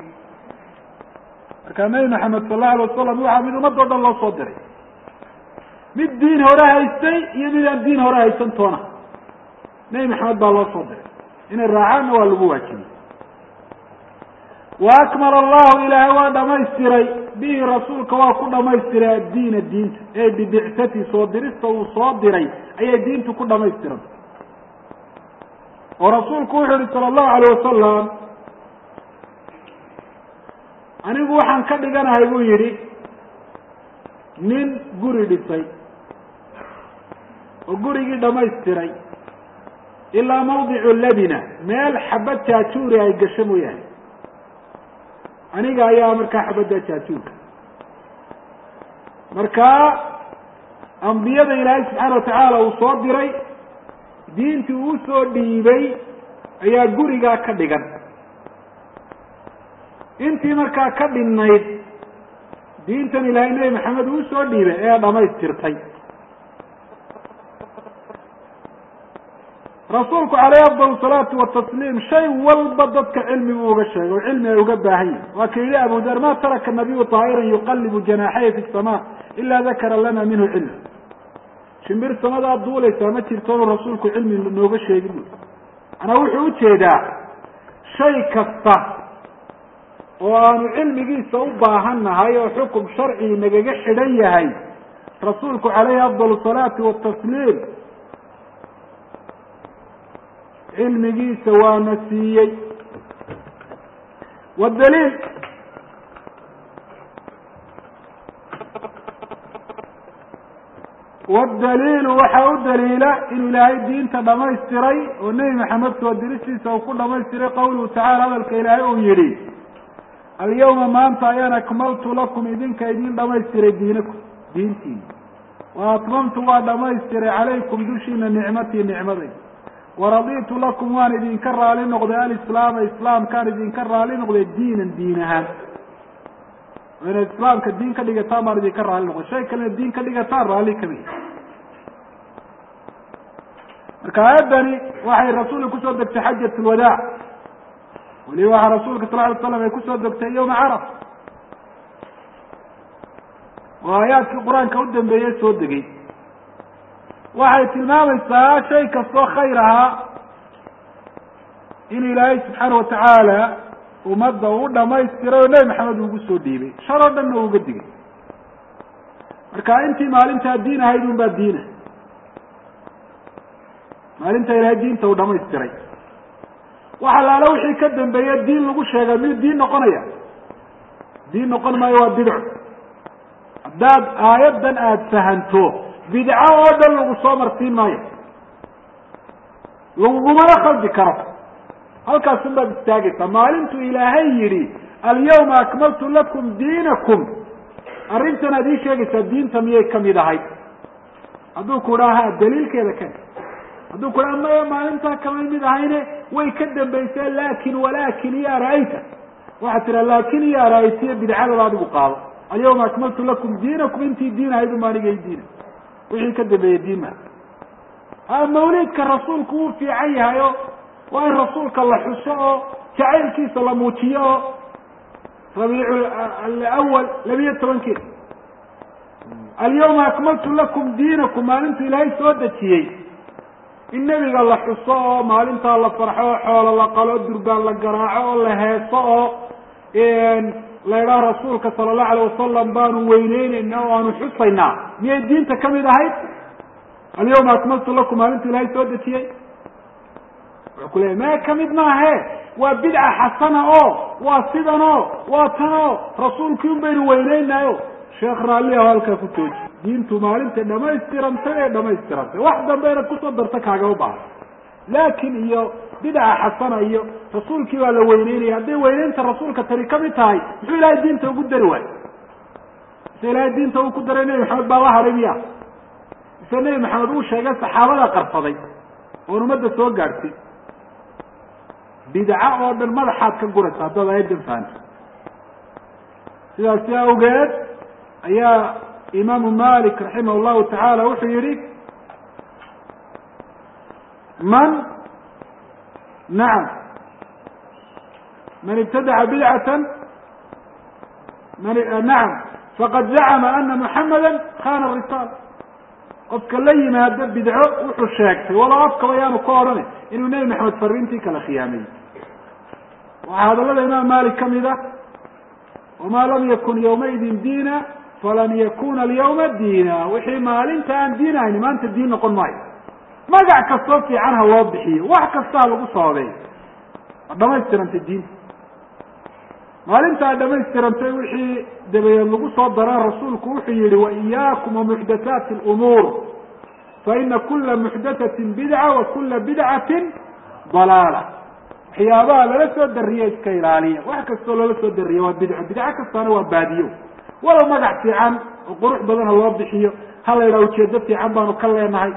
كان محمد صلى الله عليه وسلم وحمد مدد الله صدري مد دين هراء يستي يمد الدين هراء يستنطونه نبي محمد الله صدري إن الرعان والبواكين وأكمل الله إلى هواد ما يستري به رسولك وكل ما يستري الدين الدين أي ببعثتي صدرست وصدري أي الدين تكل ما يستري ورسولك وحده صلى الله عليه وسلم anigu waxaan ka dhiganahay buu yidhi nin guri dhisay oo gurigii dhamaystiray ilaa mawdicu labina meel xabad jaajuuri ay gasho mooyaane aniga ayaa markaa xabadda jaajuurka markaa ambiyada ilaahay subxaana watacaala uu soo diray diintii uu soo dhiibay ayaa gurigaa ka dhigan intii markaa ka dhinnayd diintan ilaahay nebi maxamed uu soo dhiibay ee dhamaystirtay rasuulku calayhi afdal salaatu watasliim shay walba dadka cilmi buu uga sheegay oo cilmi ay uga baahan yihin waa ka yidhi abu dar ma taraka nabiyu taa'iran yuqallibu janaaxaya fi samaa ilaa dakara lana minhu cilma shimbir samadaa duulaysaa ma jirto inu rasuulku cilmi nooga sheegin bu anaa wuxuu ujeedaa shay kasta oo aanu cilmigiisa u baahannahay oo xukum sharci nagaga xidhan yahay rasuulku calayhi afdal salaatu watasliim cilmigiisa waana siiyey wadaliil والدليل وحاو دليل إن إلهي الدين تدميستري والنبي محمد سوى الدرسيس وكل دميستري قوله تعالى هذا الكإلهي يريد alyawma maanta ayaan akmaltu lakum idinka idin dhamaystiray diinakum diintiina wa atmamtu waa dhamaystiray calaykum dushiina nicmatii nicmaday waraditu lakum waan idinka raali noqday alislaama islaamkaan idinka raali noqday diinan diin ahaan inaad islaamka diin ka dhigataan baan idinka raali noqday shay kalena diin ka dhigataan raalli kami marka aayaddani waxay rasuulka kusoo degtay xajat lwadaac weliba waxaa rasuulka sal ly slam ay kusoo degtay yawma caraf oo aayaadkii qur-aanka u dambeeyey soo degay waxay tilmaamaysaa shay kastoo khayr ahaa in ilaahay subxaana watacaala ummadda uu dhamaystiray oo nebi maxamed ugu soo dhiibay shar oo dhanna uuga digay marka intii maalintaa diin ahayd un baa diina maalinta ilaahay diinta uu dhamaystiray wax allaala wixii ka dambeeye diin lagu sheega miyuu diin noqonaya diin noqon maayo waa bidco haddaad aayaddan aada fahanto bidco oo dhan lagu soo martiin maayo lagugumana khaldi karo halkaasun baad istaagaysaa maalintuu ilaahay yidhi alyawma akmaltu lakum diinakum arrintan aad ii sheegaysaa diinta miyay kamid ahayd hadduu ku dhaha daliilkeeda ken hadduu ku dhaha maya maalintaa kamay mid ahayne way ka dambaysee laakin walaakin ya ra-ayta waxaad tiraa laakin ya ra-aytiyo bidcadada adigu qaado alyawma akmaltu lakum diinakum intii diin ahayd uma anigay diina wixii ka dambeeyey diin maha mawliidka rasuulku wuu fiican yahay o waa in rasuulka la xuso oo jacaylkiisa la muujiyo oo rabiicu alawal labiyo tobankeeda alyawma akmaltu lakum diinakum maalintu ilaahay soo dejiyey in nebiga la xuso oo maalintaa la farxo oo xoolo la qalo durbaan la garaaco oo la heeso oo la idhaha rasuulka sala allahu alayh wasalam baanu weyneyneyna oo aanu xusaynaa miyay diinta kamid ahayd alyawma akmaltu lakum maalintu ilaahay soo dejiyey wuxuu ku leeyay maya kamid maahe waa bidca xasana oo waa sidan oo waa tan oo rasuulkii un baynu weyneynayo sheekh raalli aho halkaa ku jooji diintu maalintay dhamaystirantay ee dhamaystirantay wax dambe inaad kusoo darta kaagama baahan laakin iyo bidca xasana iyo rasuulkii baa la weyneynaya hadday weyneynta rasuulka tani kamid tahay muxuu ilaahay diinta ugu dari waayo mise ilaahay diinta uu ku daray nebi maxamed baa la hadhay miya mise nebi maxamed uu sheegay saxaabada qarsaday oon ummadda soo gaadhsin bidca oo dhan madaxaad ka guraysa haddaad aayaddan fahanto sidaasi awgeed ayaa imaamu malik raximah llahu tacaala wuxuu yihi man nacam man ibtadaca bidcatan man nacam faqad zacama ana muxamada khana risaala qofka la yimaado bidco wuxuu sheegtay walow afkaba yaanu ka odhanay inuu nebi maxamed fariintii kala khiyaamay waxaa hadalada imaam malik kamid ah wamaa lam yakun yawmaidin diina falan yakuna alyawma diina wixii maalinta aan diin ahayni maanta diin noqon maayo magac kastoo fiican ha loo bixiyo wax kastaa lagu sababey waa dhamaystirantay diinta maalinta a dhamaystirantay wixii dabadeed lagu soo daraa rasuulku wuxuu yihi waiyaakum wamuxdathaati lumuur faina kula muxdathatin bidca wa kula bidcatin dalaala waxyaabaha lala soo dariya iska ilaaliya wax kastoo lala soo dariya waa bidco bidco kastaana waa baadiyo walow magac fiican oo qurux badan ha loo bixiyo ha la yidhaha ujeedo fiican baanu ka leenahay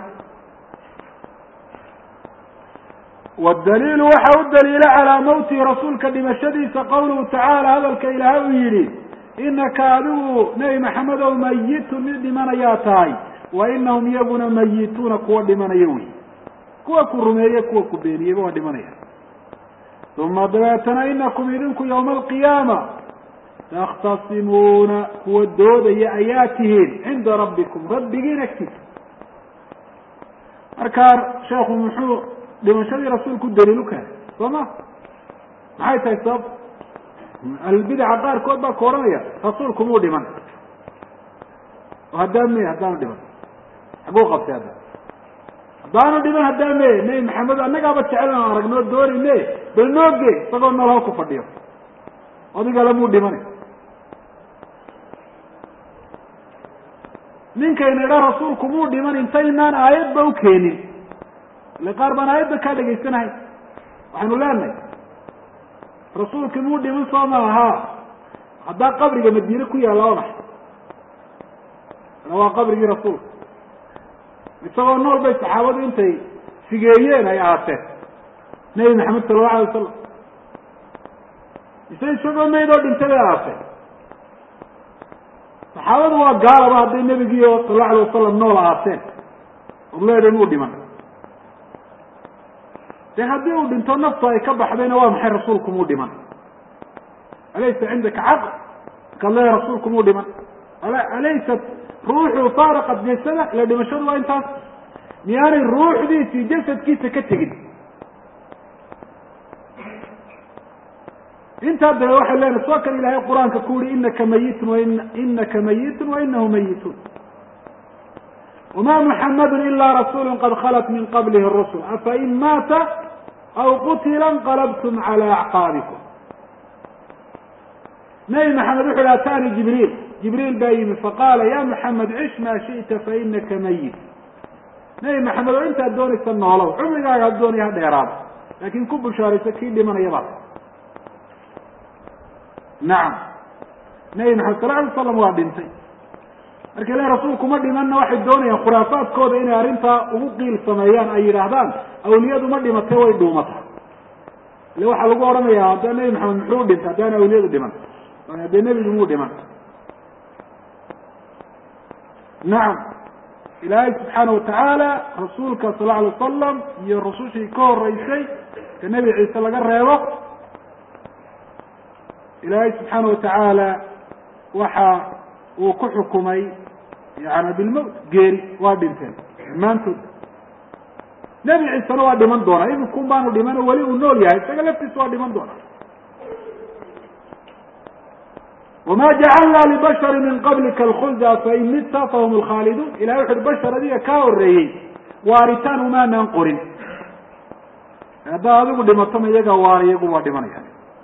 wdaliilu waxa u daliila calaa mawtihi rasuulka dhimashadiisa qawluhu tacaala hadalka ilaahay uu yihi inaka adigu nebi maxamedow mayitun mid dhimanayaa tahay wa inahum iyaguna mayituuna kuwa dhimanayo wey kuwa ku rumeeye kuwa ku beeniyeyba waa dhimanaya uma dabeetana inakum idinku yawma alqiyaama takhtasimuuna kuwa doodaya ayaa tihiin cinda rabbikum rabbigiin agtiisa markaa sheekhu muxuu dhimashadii rasuulku daliil u keenay soo ma maxay tahay sabab ahlulbidaca qaarkood baa ka odhanaya rasuulku muu dhiman oo haddaa me haddaanu dhiman xaguu qabtay hadda haddaanu dhiman haddaa me nebi maxamed annagaaba jecel aan aragnoo doonine bal nooge isagoo nool halku fadhiyo adigala muu dhimanay ninkayna idha rasuulku muu dhiman intaynaan aayadba u keenin ile qaar baan aayadda kaa dhegaysanahay waxaynu leenahay rasuulkii muu dhiman soo ma ahaa haddaa qabriga madiine ku yaalla waa maxay waa qabrigii rasuulka isagoo nool bay saxaabadu intay sigeeyeen ay aateen nebi maxamed sala allahu alay wasalam ise isagoo mayd oo dhintay bay aateen saxaabadu waa gaalaba hadday nebigiio sala allahu alay wasalam nool aateen orleeda muu dhiman dee haddii uu dhinto naftu ay ka baxdayna waa maxay rasuulku muu dhiman alaysa cindaka caql markaad leedahay rasuulku muu dhiman alaysat ruuxu faaraqat jasada ila dhimashadu waa intaas miyaanay ruuxdiisii jasadkiisa ka tegin intaa dabe waxay leenahay soo kan ilaahay qur-aanka ku uri inaka mayitun wa inaka mayitun wa inahu mayitun wama muxamadu ila rasuulu qad khalat min qablihi rusul afain maata aw qutila inqalabtum cala acqaabikum nabi maxamed wuxu hi atani jibriil jibriil baa yimi faqaala ya maxamed cish maa shi'ta fainaka mayit nabi maxamed oo intaad doonaysa noolow cumrigaaga had doonaya ha dheeraado laakin ku bushaarayso kii dhimanayaba nacam nabi maxamed sala alay slam waa dhintay marka ile rasuulku ma dhimanna waxay doonayaan khuraafaadkooda inay arrintaa ugu qiil sameeyaan ay yidhaahdaan awliyadu ma dhimatay way dhuumatay ile waxaa lagu odhanayaa haddaa nebi maxamed muxuu dhintay haddaan awliyadu dhiman haddee nebigu muu dhiman nacam ilaahay subxaana watacaala rasuulka sal alla alay wasalam iyo rusushii ka horeysay ka nebi ciise laga reebo ilaahay subxaana watacaala waxa uu ku xukumay yani bilmowt geeri waa dhinteen dhammaantood nebi ciisena waa dhiman doonaa iminkun baanu dhiman weli uu nool yahay isaga laftiisa waa dhiman doonaa wama jacalna libashari min qablika alkhulda fain midta fahum alkhaaliduun ilahay wuxu uhi bashar adiga kaa horeeyey waaritaan umaanaan qorin haddaa adigu dhimatoma iyaga waar iyagu waa dhimanaya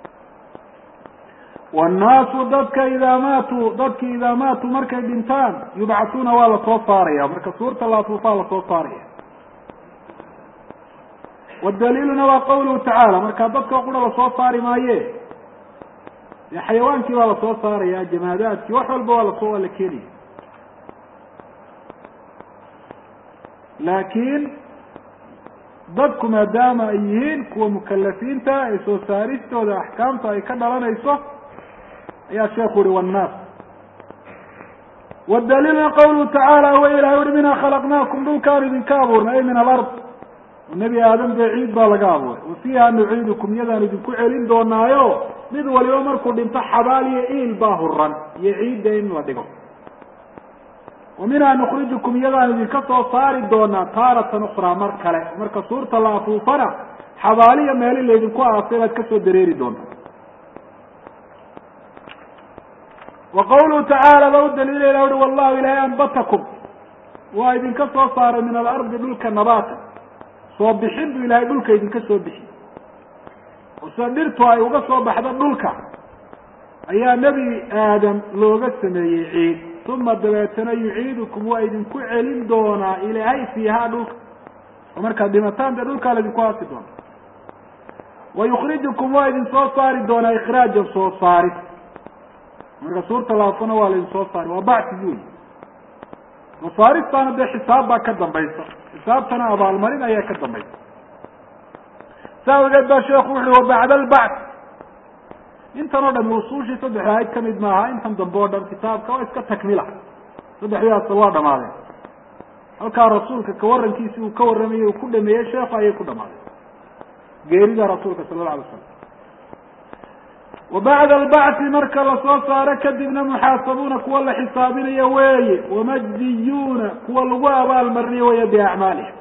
wannaasu dadka idaa maatuu dadki idaa maatuu markay dhintaan yubcatuuna waa lasoo saaraya marka suurta la afuufaa lasoo saaraya wadaliiluna waa qawluhu tacaala marka dadka qura lasoo saari maaye dee xayawaankii baa lasoo saaraya jamaadaadkii wax walba waa lasoo waa la keenaya laakiin dadku maadaama ay yihiin kuwa mukalafiinta ee soo saaristooda axkaamta ay ka dhalanayso ayaa sheekhu uhi wاnnaas wdaliilna qawluhu tacaala wa ilahay uhi minha khalaqnaakum dhulkaan idinka abuurnay ay min alard nebi aadam dee ciid baa laga abuuray wa fiiha nuciidukum iyadaan idinku celin doonaayo mid waliba markuu dhinto xabaal iyo iil baa huran iyo ciidda in la dhigo wa minhaa nukrijukum iyadaan idinka soo saari doonaa taaratan ukraa mar kale marka suurta la afuufana xabaaliya meeli laydinku aasay baad kasoo dareeri doonta wa qawluhu tacaala ba u daliila ilah uhi wallahu ilahay anbatakum waa idinka soo saaray min alardi dhulka nabaata soo bixin buu ilahay dhulka idinka soo bixi oo sida dhirtu ay uga soo baxdo dhulka ayaa nebi aadam looga sameeyey ciid uma dabeetana yuciidukum waa idinku celin doonaa ilaahay fiihaa dhulka oo markaad dhimataan dee dhulkaa laydinku aasi doona wa yukrijukum waa idin soo saari doonaa ikhraajan soo saaris marka suurta laafuna waa laydin soo saari waa bacsigii wey soo saaristaana dee xisaab baa ka dambaysa xisaabtana abaalmarin ayaa ka dambaysa saa ogeed baa sheekhu wuxu wa bacda albacd intan oo dhami usuushii saddexda ahayd kamid maaha intan dambe oo dhan kitaabka waa iska takmila saddexdaasa waa dhamaadeen halkaa rasuulka kawarankiisi uu ka warramayey uu ku dhameeyey sheekhu ayay ku dhamaadeen geerida rasuulka sala alla alay slam wa bacda albacthi marka lasoo saaro kadibna muxaasabuuna kuwa la xisaabinayo weeye wamajziyuuna kuwa lagu abaalmarinayo weeye biacmaalihim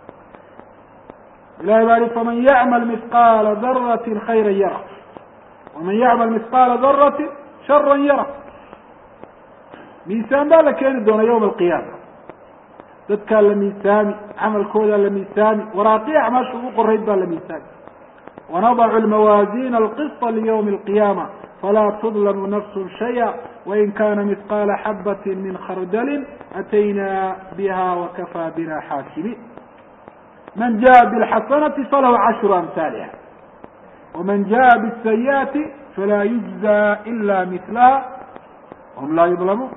ilahay baa hi faman yacmal mithqaala daratin khayran yara waman yacmal mithqaala daratin sharan yara miisaan baa la keeni doona yawma alqiyaama dadkaa la miisaami camalkoodaa la miisaami waraaqii acmaasha ugu qorayd baa la miisaami wanadacu almawaazina alqisطa liyawmi alqiyaama falaa tudlamu nafsu shaya wain kana mithqaala xabati min khardalin ataynaa biha wakafaa bina xaakimiin man jaءa bاlxasanati falahu cashru amhaaliha waman jaءa bالsayiئati falaa yujzى ila milaha wahum laa yudlamuun.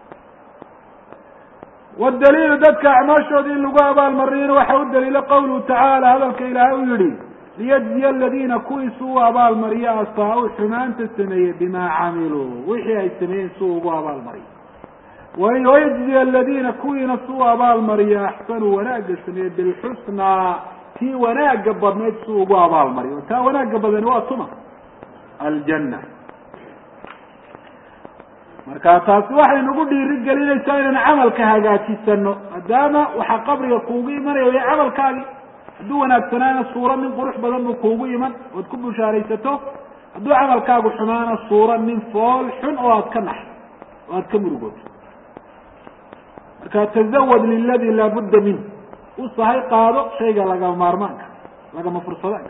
wاdaliilu dadka acmaashooda in lagu abaalmariyana waxa u daliilo qawluhu tacaala hadalka ilaahay u yihi liyajziya aladiina kuwii suu abaalmariyo asaa-u xumaanta sameeyey bimaa camiluu wixii ay sameeyeen suu ugu abaalmariyo wayajziya aladiina kuwiina suu abaalmariyo axsanuu wanaagga sameeyey bilxusnaa tii wanaagga badnayd suu ugu abaalmariyo taa wanaagga badani waa tuma aljanna. marka taasi waxay nagu dhiiri gelinaysaa inaan camalka hagaajisano maadaama waxaa qabriga kuugu imanaya way camalkaagi hadduu wanaagsanaana suura nin qurux badan buu kuugu iman ood ku bushaaraysato hadduu camalkaagu xumaana suura nin fool xun oo aad ka naxdo oo aad ka murugooto. marka tazawad liladi laa budda minh u sahay qaado shayga lagama maarmaanka lagama fursadaanka.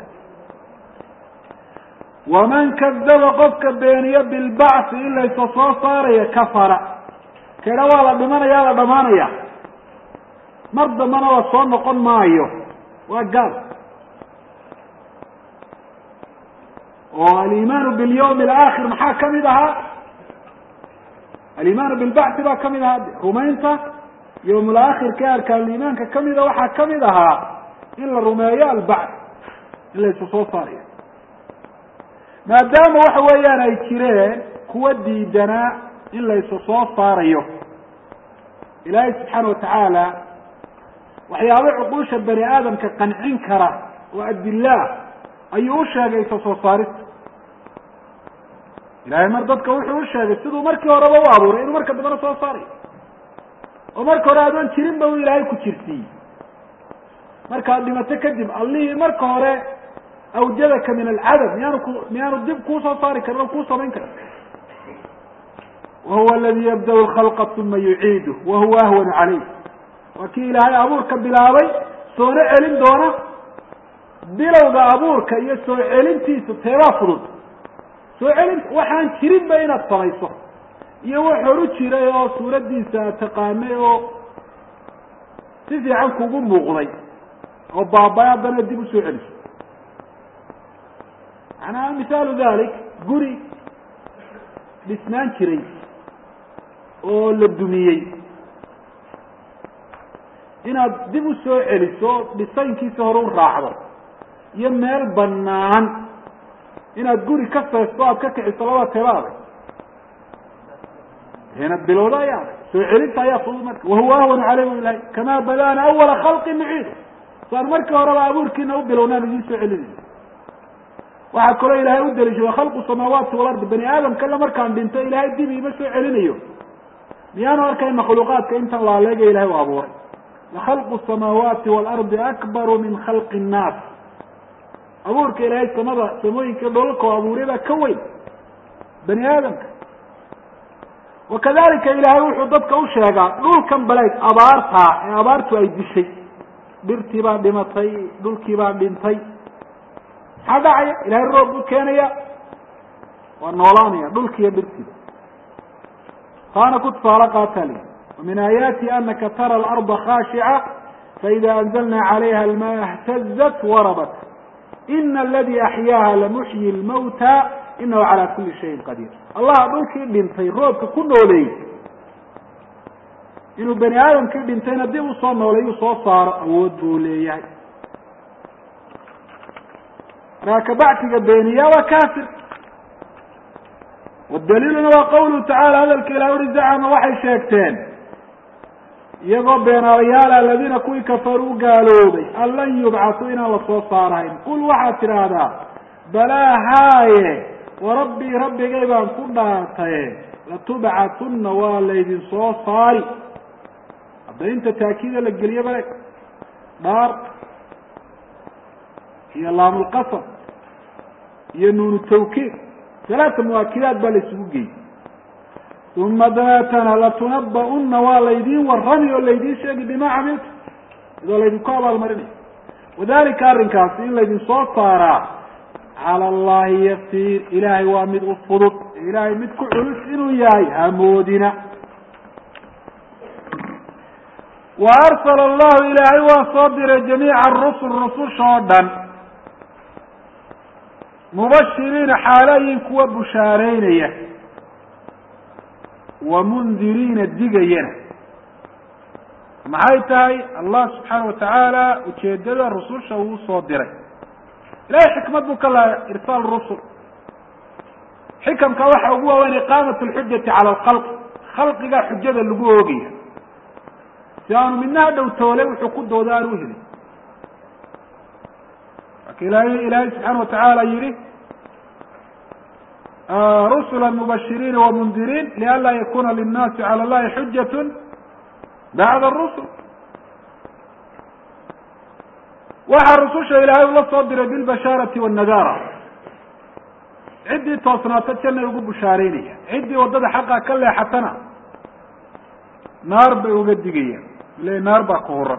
waman kadaba qofka beeniyo bilbacthi in laysa soo saaraya kafara keda waa la dhimanaya la dhamaanaya mar dambana la soo noqon maayo waa gaal. oo alimaanu bilyawmi alaakhir maxaa kamid ahaa alimaanu bilbacthi baa kamid ahaa rumaynta yawm alaakhirka arkaan iimaanka kamida waxaa kamid ahaa in la rumeeyo albacth in laysa soo saarayo maadaama waxa weeyaan ay jireen kuwa diidanaa in laysa soo saarayo ilaahay subxaana watacaala waxyaaba cuquusha bani aadamka qancin kara oo adilaah ayuu u sheegay isa soo saarista. ilahay mar dadka wuxuu u sheegay siduu markii horeba u abuuray inuu marka dambana soo saarayo oo marka hore adoon jirin ba u ilaahay ku jirsiiyey markaad dhimato kadib allihii marka hore awjadaka min alcadam miyaanu ku miyaanu dib kuu soo saari karin oo kuu samayn karin. wahuwa aladi yabda lkhalqa uma yuciidu wahuwa ahwanu caleyh waa kii ilaahay abuurka bilaabay soona celin doona. bilowga abuurka iyo soo celintiisa teebaa fudud soo celin waxaan jirinba inaad samayso iyo wax horu jiray oo suuraddiisa taqaanay oo si fiican kugu muuqday oo baabay haddana dib usoo celiso. manaa misaalu dalik guri dhisnaan jiray oo la dumiyey inaad dib u soo celiso dhisaynkiisa hore u raacdo iyo meel banaan inaad guri ka feesto aad ka kiciso labada teebaaday inaad bilowda ayaa soo celinta ayaa fudud marka wahuwa ahwanu caleyh ilahay kamaa badana awala khalqin nuciidu saan markii horeba abuurkiina u bilownaan idiin soo celinayna. waxaa kaloo ilaahay u daliishay wakhalqu samaawaati walardi bani aadamkala markaan dhinto ilaahay dib iima soo celinayo miyaanu arkayn makhluuqaadka intan laaleega ilahay u abuuray. wakhalqu samaawaati waalardi akbaru min khalqi nnaas abuurka ilaahay samada samooyinka dholalka oo abuuray baa ka weyn bani aadamka. wakadalika ilaahay wuxuu dadka u sheegaa dhulkan baleyd abaartaa ee abaartu ay dishay dhirtii baa dhimatay dhulkii baa dhintay maxaa dhacaya ilahay roob buu keenaya waa noolaanaya dhulkiiyo dhirtiiba taana ku tusaale qaataa li wamin aayaati anaka tara alarda khaashica faida anzalna calayha almaa اhtazat warabat ina aladi axyaaha lamuxyi lmawta inahu calaa kuli shayin qadiir. allah dhulkii dhintay roobka ku nooleeyey inuu bani aadamkii dhintayna dib usoo nooleeyu soo saaro awood buu leeyahay. markaa kabactiga beeniya waa kafir. wadaliiluna waa qawluhu tacala hadalka ilah uri zacama waxay sheegteen iyagoo beenaalayaala aladiina kuwii kafaruu gaaloobay an lan yubcatuu inaan lasoo saarahayn qul waxaad tidhaahdaa balaa haaye warabbii rabbigay baan ku dhaartaye latubcatunna waa laydin soo saari. hadda inta taakiida la geliyo bale dhaar iyo laamulqasam iyo nuunu tawkiid salaata muwaakidaad baa la isugu geeyey. uma dabeetana latunaba'unna waa laydiin warrami oo laydiin sheegi bimaa camiltu idoo laydinku abaalmarinayo. wadalika arrinkaasi in laydin soo saaraa cala allahi yasiir ilaahay waa mid u fudud ilaahay mid ku culus inuu yahay hamoodina. wa arsala allahu ilaahay waa soo diray jamiica arusul rususha oo dhan mubashiriina xaalayin kuwa bushaareynaya wamundiriina digayana maxay tahay allah subxaana watacaala ujeedada rususha uu soo diray ilahay xikmad buu ka laha irsaal rusul xikamka waxa ugu waaweyn iqaamat alxujati cala alkhalq khalqiga xujada lagu oogaya si aanu midnaha dhow toole wuxuu ku dooda aan u helin marka ilahay ilaahay subxaana watacaala yihi rusula mubashiriina wamundiriin lianlaa yakuna linnaasi cala allahi xujat bacda rusul waxaa rususha ilaahay ula soo diray bilbashaarati wannadaara ciddii toosnaata jannay ugu bushaareynaya ciddii waddada xaqa ka leexatana naar bay uga digayaan ile naar baa ku huran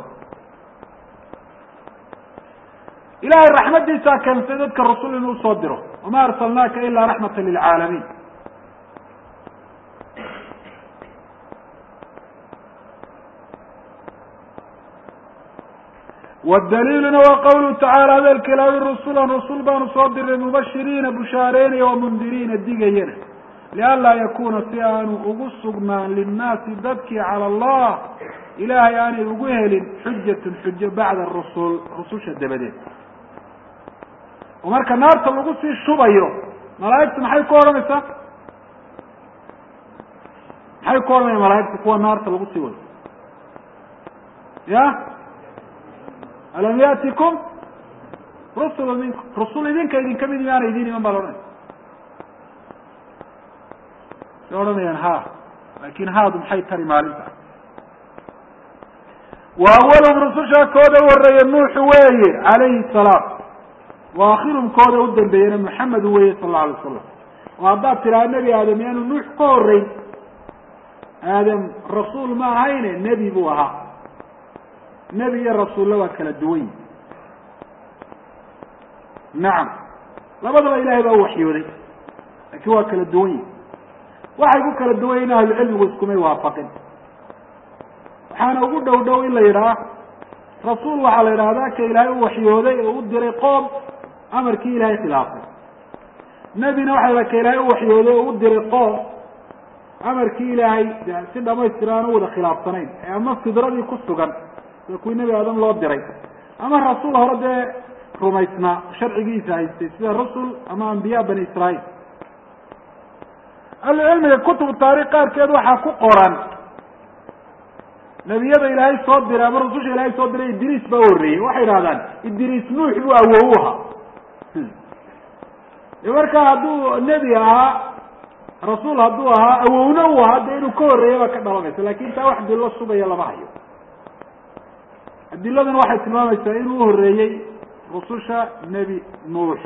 ilahay raxmadiisaa keentay dadka rasul inuu soo diro wama arsalnaaka ilaa raxmata lilcaalamiin wadaliiluna waa qawluhu tacaala hadalka ilaahay rusulan rasul baanu soo diray mubashiriina bushaareynaya wamundiriina digayana lianlaa yakuna si aanu ugu sugnaan linnaasi dadkii cala allah ilaahay aanay ugu helin xujatun xujo bacda rusul rususha dabadeed oo marka naarta lagu sii shubayo malaa'igtu maxay ku odhanaysaa maxay ku odhanaya malaa'igtu kuwa naarta lagu sii wado ya alam yatikum rusulu minkum rusul idinka idin kamid imaana idin iman baa la odhanaya say odhanayaan ha laakin haadu maxay tari maalinta wa awalhum rususha kooda horeeye nuuxu weeye calayhi salaam wa akhirum kooda u dambeeyena maxamedu weeye sala allau alay wasalam oo haddaad tiraa nebi aadam yaanu nuux ka horeyn aadam rasuul ma ahayne nebi buu ahaa nebi iyo rasuulla waa kala duwan yihi nacam labadaba ilahay baa u waxyooday laakiin waa kala duwan yihi waxay ku kala duwan yihin ahlucilmigu iskumay waafaqin waxaana ugu dhow dhow in la yidhaah rasuul waxaa la yidhahdaa ka ilaahay u waxyooday oo u diray qoom amarkii ilahay khilaafay nebina waxa la ka ilaahay u waxyooday oo u diray qoom amarkii ilaahay si dhamaystiran u wada khilaafsanayn ama fidradii ku sugan sida kuwii nebi aadam loo diray ama rasuul hore dee rumaysnaa sharcigiisa haystay sida rusul ama ambiya bani israail ahlucilmiga kutubu taarikh qaarkeed waxaa ku qoran nebiyada ilaahay soo diray ama rususha ilaahay soo diray idriis baa horreeyey waxay idhahdaan idriis nuux buu awow u ahaa e markaa hadduu nebi ahaa rasuul hadduu ahaa awowna u ahaa de inuu ka horreeya baa ka dhalanaysa lakin taa wax dilo sugaya lama hayo adiladuna waxay tilmaamaysaa inuu uhoreeyey rususha nebi nuux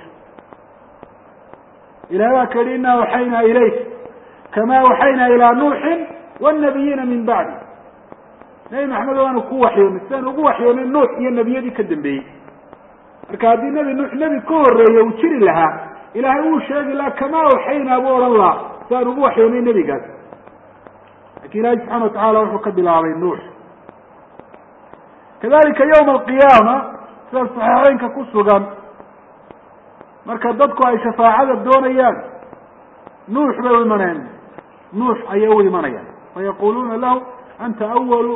ilahay baa ka yihi ina awxaynaa ilayk kama awxaynaa ilaa nuuxin wاnabiyiina min bacdi nebi maxamed waanu ku waxyoonay sidaan ugu waxyoonay nuux iyo nebiyadii ka dambeeyey marka haddii nebi nuux nebi ka horeeye uu jiri lahaa ilahay uu sheegi lahaa kama awxaynaa buu odhan lahaa sidaan ugu waxyoonay nebigaas lakin ilahi subxana watacaala wuxuu ka bilaabay nuux kadalika yawma alqiyaama sida saxiixeynka ku sugan marka dadku ay shafaacada doonayaan nuux bay u imanayaan nuux ayay u imanayaan fayaquluuna lahu anta awalu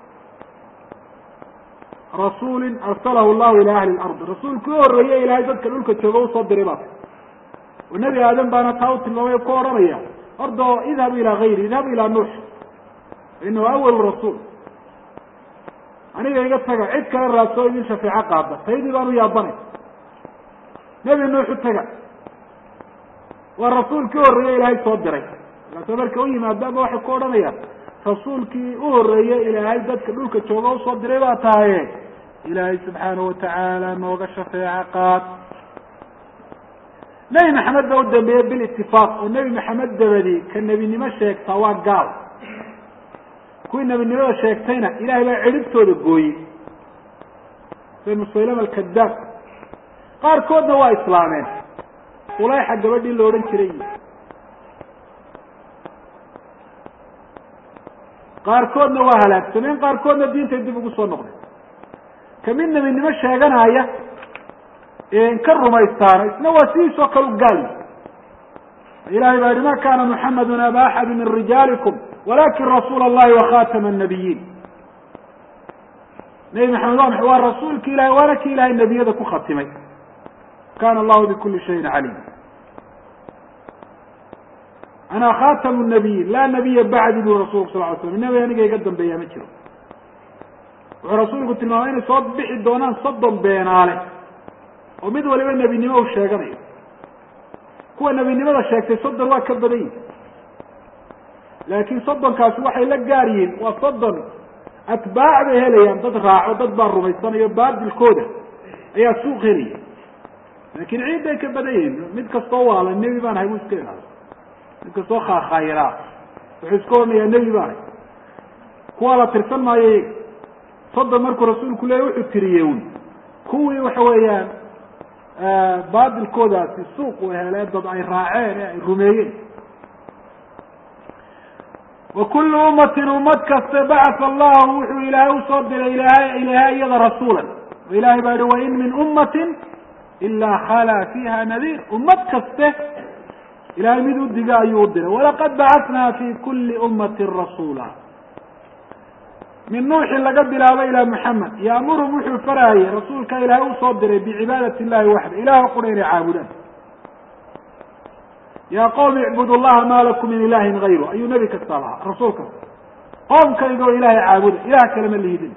rasuuli arsalahu llahu ila ahli lardi rasuulkii u horeeye ilahay dadka dhulka jooga usoo diray baa oo nebi aadam baana taa u tilmaamay ku odhanaya ordo idhabu ilaa gayri idhabu ilaa nuux inahu awalu rasuul aniga iga taga cid kale raadso idin shafeeco qaada taydii baan u yaabanay nebi nuux u taga waa rasuulkii uhoreeye ilaahay soo diray markaasa marka u yimaadaanba waxay ku odhanayaan rasuulkii u horeeye ilaahay dadka dhulka jooga usoo diray baa tahaye ilaahay subxaanahu watacaala nooga shafeeco qaad nebi maxamed baa u dambeeyey bilitifaaq oo nebi maxamed dabadi ka nebinimo sheegtaa waa gaal kuwii nebinimada sheegtayna ilahay baa cidhibtooda gooyey sida musaylama alkadaab qaarkoodna waa islaameen sulayxa gabadhii la odhan jiray qaarkoodna waa halaagsameen qaarkoodna diintay dib ugu soo noqdeen ka mid nebinimo sheeganaya ka rumaystaana isna waa sidiisoo kale u gaali. ilahay baa yihi ma kana muxamedun aba axadi min rijaalikum walakin rasuula allahi wakhatama annabiyiin. nebi maxamed waa maxay? waa rasuulki ilahay waana ki ilahay nebiyada ku khatimay. kana allahu bikuli shayin caliim. ana khatamu nabiyin laa nabiya bacdi bu rasulku sal ly slam nabi aniga iga dambeeya ma jiro. wuxuu rasuulku tilmaamay inay soo bixi doonaan soddon beenaale oo mid waliba nebinimo u sheeganayo. kuwa nebinimada sheegtay soddon waa ka badan yihin, laakiin soddonkaasi waxay la gaar yihiin waa soddon atbaac bay helayaan, dad raaco, dad baa rumaysanayo, baadilkooda ayaa suuq helaya. laakiin ciid bay ka badan yihiin. mid kastoo waala nebi baan ahay buu iska ilaado, mid kastoo khaakaayiraa wuxuu iska oranayaa nebi baan ahay. kuwaa la tirsan maayo iyaga. soddon markuu rasuulku leeya wuxuu tiriyey un kuwii waxa weeyaan baadilkoodaasi suuq u helee, dad ay raaceen ee ay rumeeyeen. wakulu ummatin ummad kaste bacatha allahu wuxuu ilaahay usoo diray ilahay ilaha iyada rasuulan. ilahay baa yihi wain min ummatin ilaa khalaa fiiha nadiir. ummad kaste ilahay mid u diga ayuu u diray. walaqad bacatnaa fi kuli ummatin rasuula. min nuuxin laga bilaabo ilaa muxamed yaamuruhum wuxuu faraayey rasuulka ilaahay usoo diray bicibaadati illahi waxda, ilaah qura inay caabudaan. yaa qowmi icbud llaha maa lakum min ilahin gayru ayuu nebi kasta lahaa, rasuul kasta. qoomkayga oo ilaahay caabuda, ilaah kalema liidin.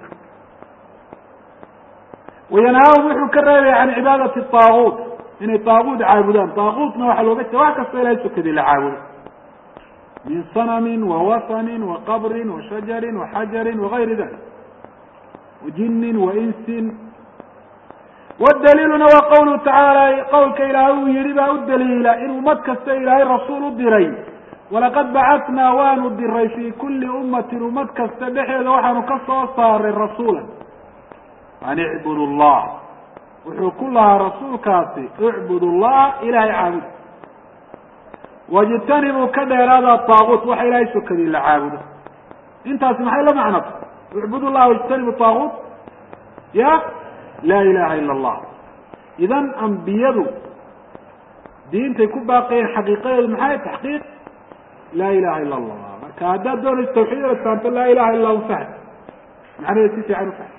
wayanhaahum wuxuu ka reebaya can cibaadati taaguut, inay taaguut caabudaan. taaguutna waxaa looga jeeda wax kastoo ilahay sokadii la caabudo, min sanmin wawasanin waqabrin washajarin waxajarin wagayri dalik, wajinin wainsin. wadaliiluna waa qawluhu tacaala, qowlka ilaahay uu yihi baa u daliila in ummad kasta ilaahay rasuul u diray. walaqad bacatnaa waanu diray fi kuli ummatin ummad kasta dhexeeda waxaanu ka soo saaray rasuula an icbudu llah. wuxuu ku lahaa rasuulkaasi icbud llah, ilahay caabud. wajtanibuu ka dheeraada taaguut, waxa ilahay sokadii la caabudo. intaasi maxay la macnata? icbud llah wajtanibu taaguut ya laa ilaha ila allah. idan ambiyadu diintay ku baaqayeen xaqiiqadeedu maxay? taxqiiq laa ilaha ila allah. marka haddaad doonayso tawxiid inaad fahamto laa ilaha illa hu fahm macnaheeda si fiican u fahm.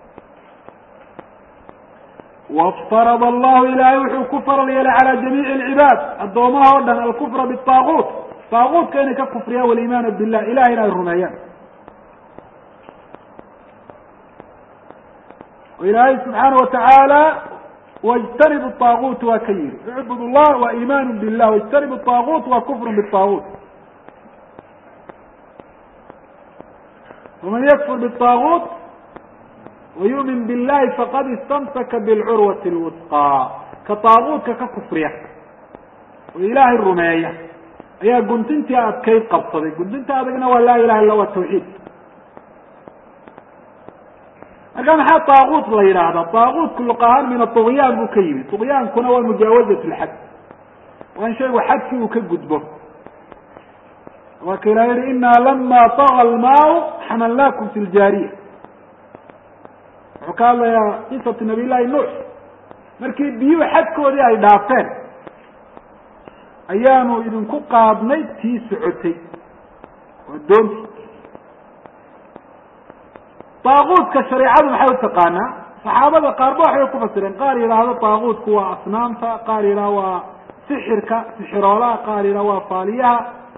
waftarada allahu ilahay wuxuu ku faral yeelay cala jamiici alcibaad, addoomaha o dhan alkufra bitaaguut, taaguutka inay ka kufriyaan waliimaana billah, ilahay in ay rumeeyaan. ilaahay subxaana watacaala wajtanibu taaguut waa ka yihi icbud llah wa iimaanu billah, wajtanibu taaguut waa kufru bitaaguut. waman yakfur bitaaguut wayumin billahi faqad istamsaka bilcurwati lwusqaa. ka taaguutka ka kufriya oo ilaahay rumeeya ayaa guntintii adkayd qabsaday. guntinta adagna waa laa ilaha illa waa tawxiid. marka maxaa taaguut la yidhaahdaa? taaguutku luq ahaan min aطugyaan buu ka yimid. طugyaankuna waa mujaawazat lxad, waa in shaygu xadkii uu ka gudbo. waa ka ilaha yihi ina lama طaga almaau xamalnaakum fi ljaariya. wuxuu ka hadlayaa qisatu nabiy llahi nuux. markii biyuhu xadkoodii ay dhaafeen ayaanu idinku qaadnay tii socotay oo doonti. taaguutka shareecadu maxay utaqaanaa? saxaabada qaarba waxbay ku fasireen. qaar yidhaahdo taaguutku waa asnaamta, qaar yidhaha waa sixirka, sixiroolaha, qaar yidhaha waa faaliyaha,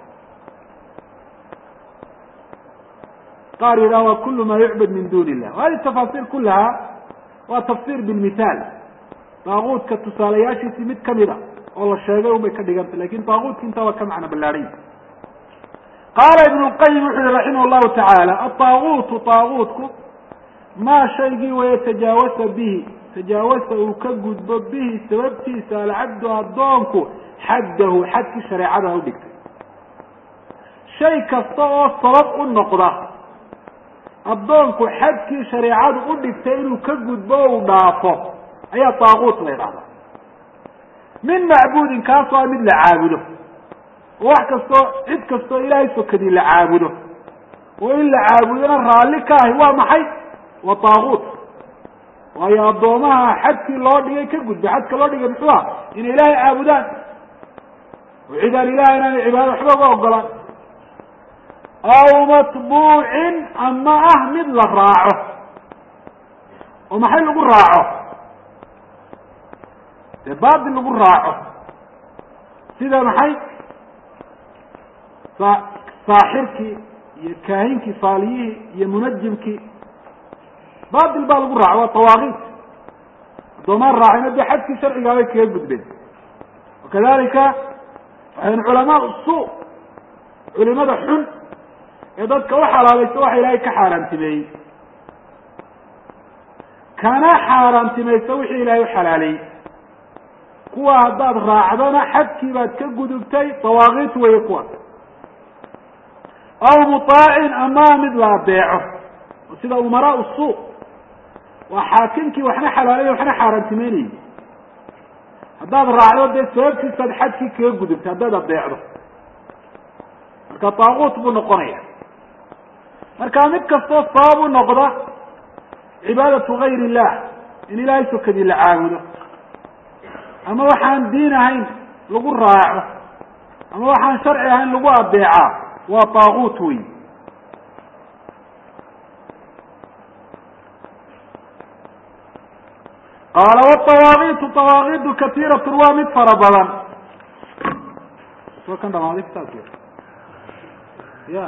qaar yidhaha waa kulu ma yucbad min duni illah. hadi tafaasiir kulaha waa tafsir bilmithaal. taaguutka tusaalayaashiisi mid kamida oo la sheegay un bay ka dhiganta, lakin taaguutka intaa waa ka macno ballaadhay. qaala ibn lqayim wuxu yihi raximah llahu tacaala ataaguutu taaguutku maa shaygii waya tajaawasa bihi, tajaawasa uu ka gudbo bihi sababtiisa alcabdu addoonku xaddahu, xadkii shareecada u dhigtay. shay kasta oo sabab u noqda addoonku xadkii shareecadu u dhigtay inuu ka gudbo o u dhaafo ayaa taaguut la yidhahdaa. min macbuudin kaasoo a mid la caabudo, oo wax kastoo cid kastoo ilaahay sokadii la caabudo oo in la caabudona raalli ka ahi waa maxay? waa taaguut. waayo addoomaha xadkii loo dhigay ka gudba xadka loo dhigay muxuu ah inay ilaahay caabudaan oo cidaan ilahay inaanay cibaado waxba uga ogolaan aw matbuucin ama ah mid la raaco oo maxay lagu raaco dee baatil lagu raaco sida maxay sa saaxirkii iyo kaahinkii faaliyihii iyo munajimkii baatil baa lagu raaco waa tawaaqiit addoomaan raacayna dee xadkii sharcigaa bay kaga gudbeen wakadalika waxayn culamaa suu culimada xun ee dadka u xalaalaysa waxa ilaahay ka xaaraantimeeyey kana xaaraantimaysa wixii ilaahay u xalaaleeyey kuwa haddaad raacdana xadkii baad ka gudubtay dawaaqiit weeye kuwaas aw mutaacin ama mid la adeeco sida umaraa suu waa xaakimkii waxna xalaalay waxna xaaraantimeynayay haddaad raacdo dee sababtiisaad xadkii kaga gudubtay haddaad adeecdo marka taaquut buu noqonaya marka mid kastoo sabab u noqda cibaadatu gayr illah in ilaahay sokadii la caabudo ama waxaan diin ahayn lagu raaco ama waxaan sharci ahayn lagu adeecaa waa taaquut wey qaala wtawaaqiitu tawaaqiidu katiiratu waa mid fara badan soo kan dhamaaday kitaabke ya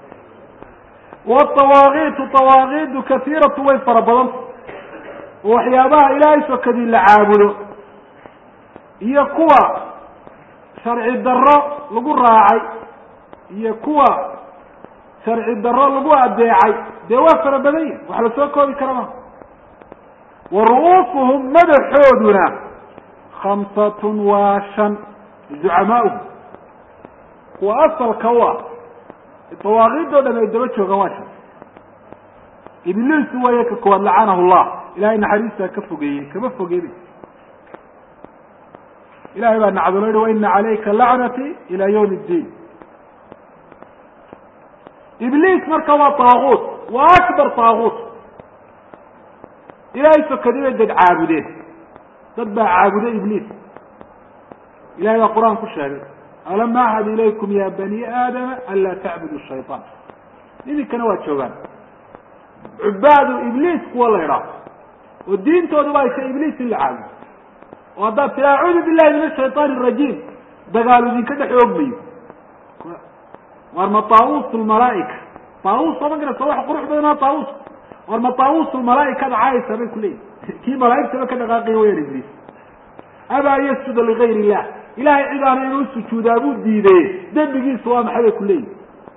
wtawaaqiitu tawaaqiidu katiiratu way fara badanta oo waxyaabaha ilaahay sokadii la caabudo iyo kuwa sharci darro lagu raacay iyo kuwa sharci darro lagu adeecay dee waa fara badan yihin wax lasoo koobi kara ma wa ru'uusuhum madaxooduna khamsatun waa shan zucamaauhum kuwa asalka u ah dawaaqiidoo dhan ay daba joogaan waa shan ibliis waaya ka koowaad lacanahu llah ilahay naxariistaa ka fogeeyey kama fogeebe ilahay baa nacdalo yihi waina calayka lacnati ila ywm اddiin ibliis marka waa taaguut waa akbar taaguut ilahay sokadii bay dad caabudeen dad baa caabuday ibliis ilahay baa qur-aan ku sheegay alam ahad ilaykum ya bani aadama an laa tacbudu shayطaan iminkana waa joogaan cubaadu ibliis kuwa la idhaah oo diintooduba ay tahay ibliis in la caabudo oo haddaad tiri acuudu billahi min ashayطaan الrajiim dagaal idinka dhex oogmayo war ma taawus lmalaaika taawus soo ma garata wax qurux badanaa taawus war ma taawus lmalaaikada caaysa bay kuleeyihi kii malaaigtaba ka dhaqaaqaya wayaan ibliis abaa yasjuda ligayr illah ilahay cidaana inuu sujuudaa buu diideye dembigiisu waa maxay bay kuleeyihi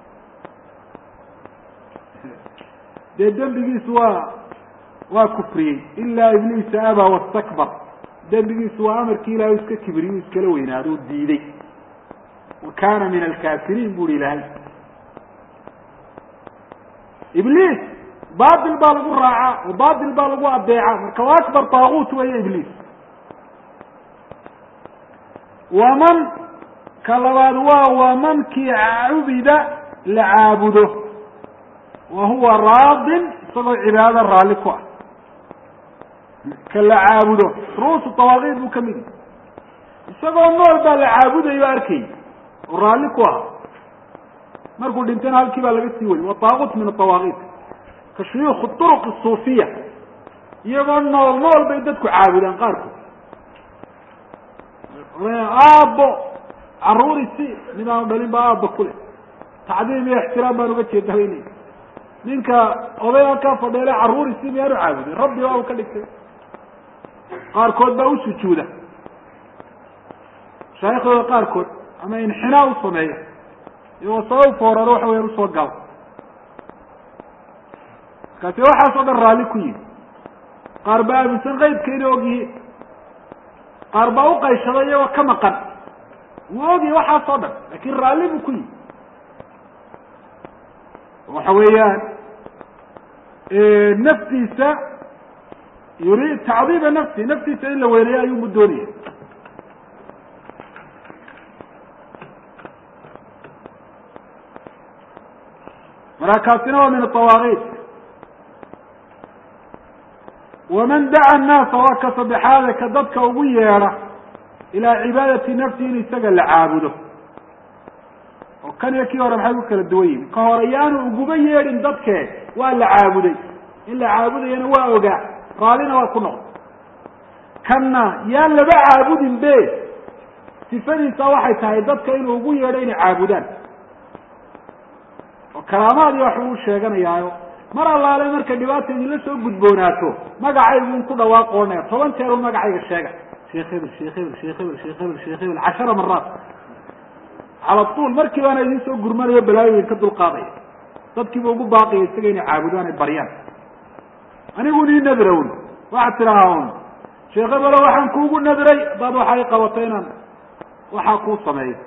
dee dembigiisu waa waa kufriyey ilaa ibliisa abaa wastakbar dembigiisu waa amarkii ilahay u iska kibriy u iskala weynaado u diiday wa kana min alkaafiriin buri ilahay ibliis batil baa lagu raacaa oo batil baa lagu adeecaa marka waa akbar taaguut weeye ibliis waman ka labaad waa wamankii cubida la caabudo wa huwa raadin isagoo cibaadada raalli ku ah ka la caabudo ruusu tawaaqiid buu kamid yahy isagoo nool baa la caabudayo arkay oo raalli ku ah markuu dhintana halkii baa laga sii wayy wa taaguut min atawaaqiid ka shuyuukh turuq suufiya iyagoo nool nool bay dadku caabudaan qaarkood aabbo caruuri si mid aanu dhalin baa aabba kule tacdiim iyo ixtiraam baan uga jeeda haynay ninka odayga ka fadheele caruuri si miyaanu caabudin rabbi waa u ka dhigtay qaarkood baa u sujuuda shaayikhdooda qaarkood ama inxinaa u sameeya iyagoo sabab fooraro waxa weyaan usoo gala markaasi waxaas oo dhan raalli ku yihi qaar baa aaminsan qaybka inay og yihiin qaar baa u qayshaday iyagoo ka maqan wuu ogyahay waxaas oo dhan laakin raalli buu ku yihi waxa weeyaan naftiisa yuri tacdiima nafsi naftiisa in la weyneeyo ayuumu doonaya marka kaasina waa min atawaaqiid waman daca annaasa waa ka saddexaada ka dadka ugu yeedha ilaa cibaadati nafsi in isaga la caabudo oo kan iyo kii hore maxay ku kala duwan yihin ka hore yaanu uguba yeedhin dadke waa la caabuday in la caabudayana waa ogaa raadina waa ku noqday kanna yaan laba caabudin be sifadiisa waxay tahay dadka inuu ugu yeedho inay caabudaan oo karaamaad iyo wax uu sheeganayaayo mar allaale marka dhibaata idinla soo gudboonaato magacaygu un ku dhawaaqoonaya toban jeer un magacayga sheega sheekh hebel sheekh hebel sheekh hebel sheekh hebel sheekh hebel cashara maraat cala tuul markii baana idin soo gurmanayo balaayoyin ka dulqaadaya dadkiiba ugu baaqaya isaga inay caabudaan ay baryaan anigu nii nadrown waxaad tidaahaa un sheekh hebelo waxaan kuugu nadray hadaad waxa i qabato inaan waxaa kuu sameeyo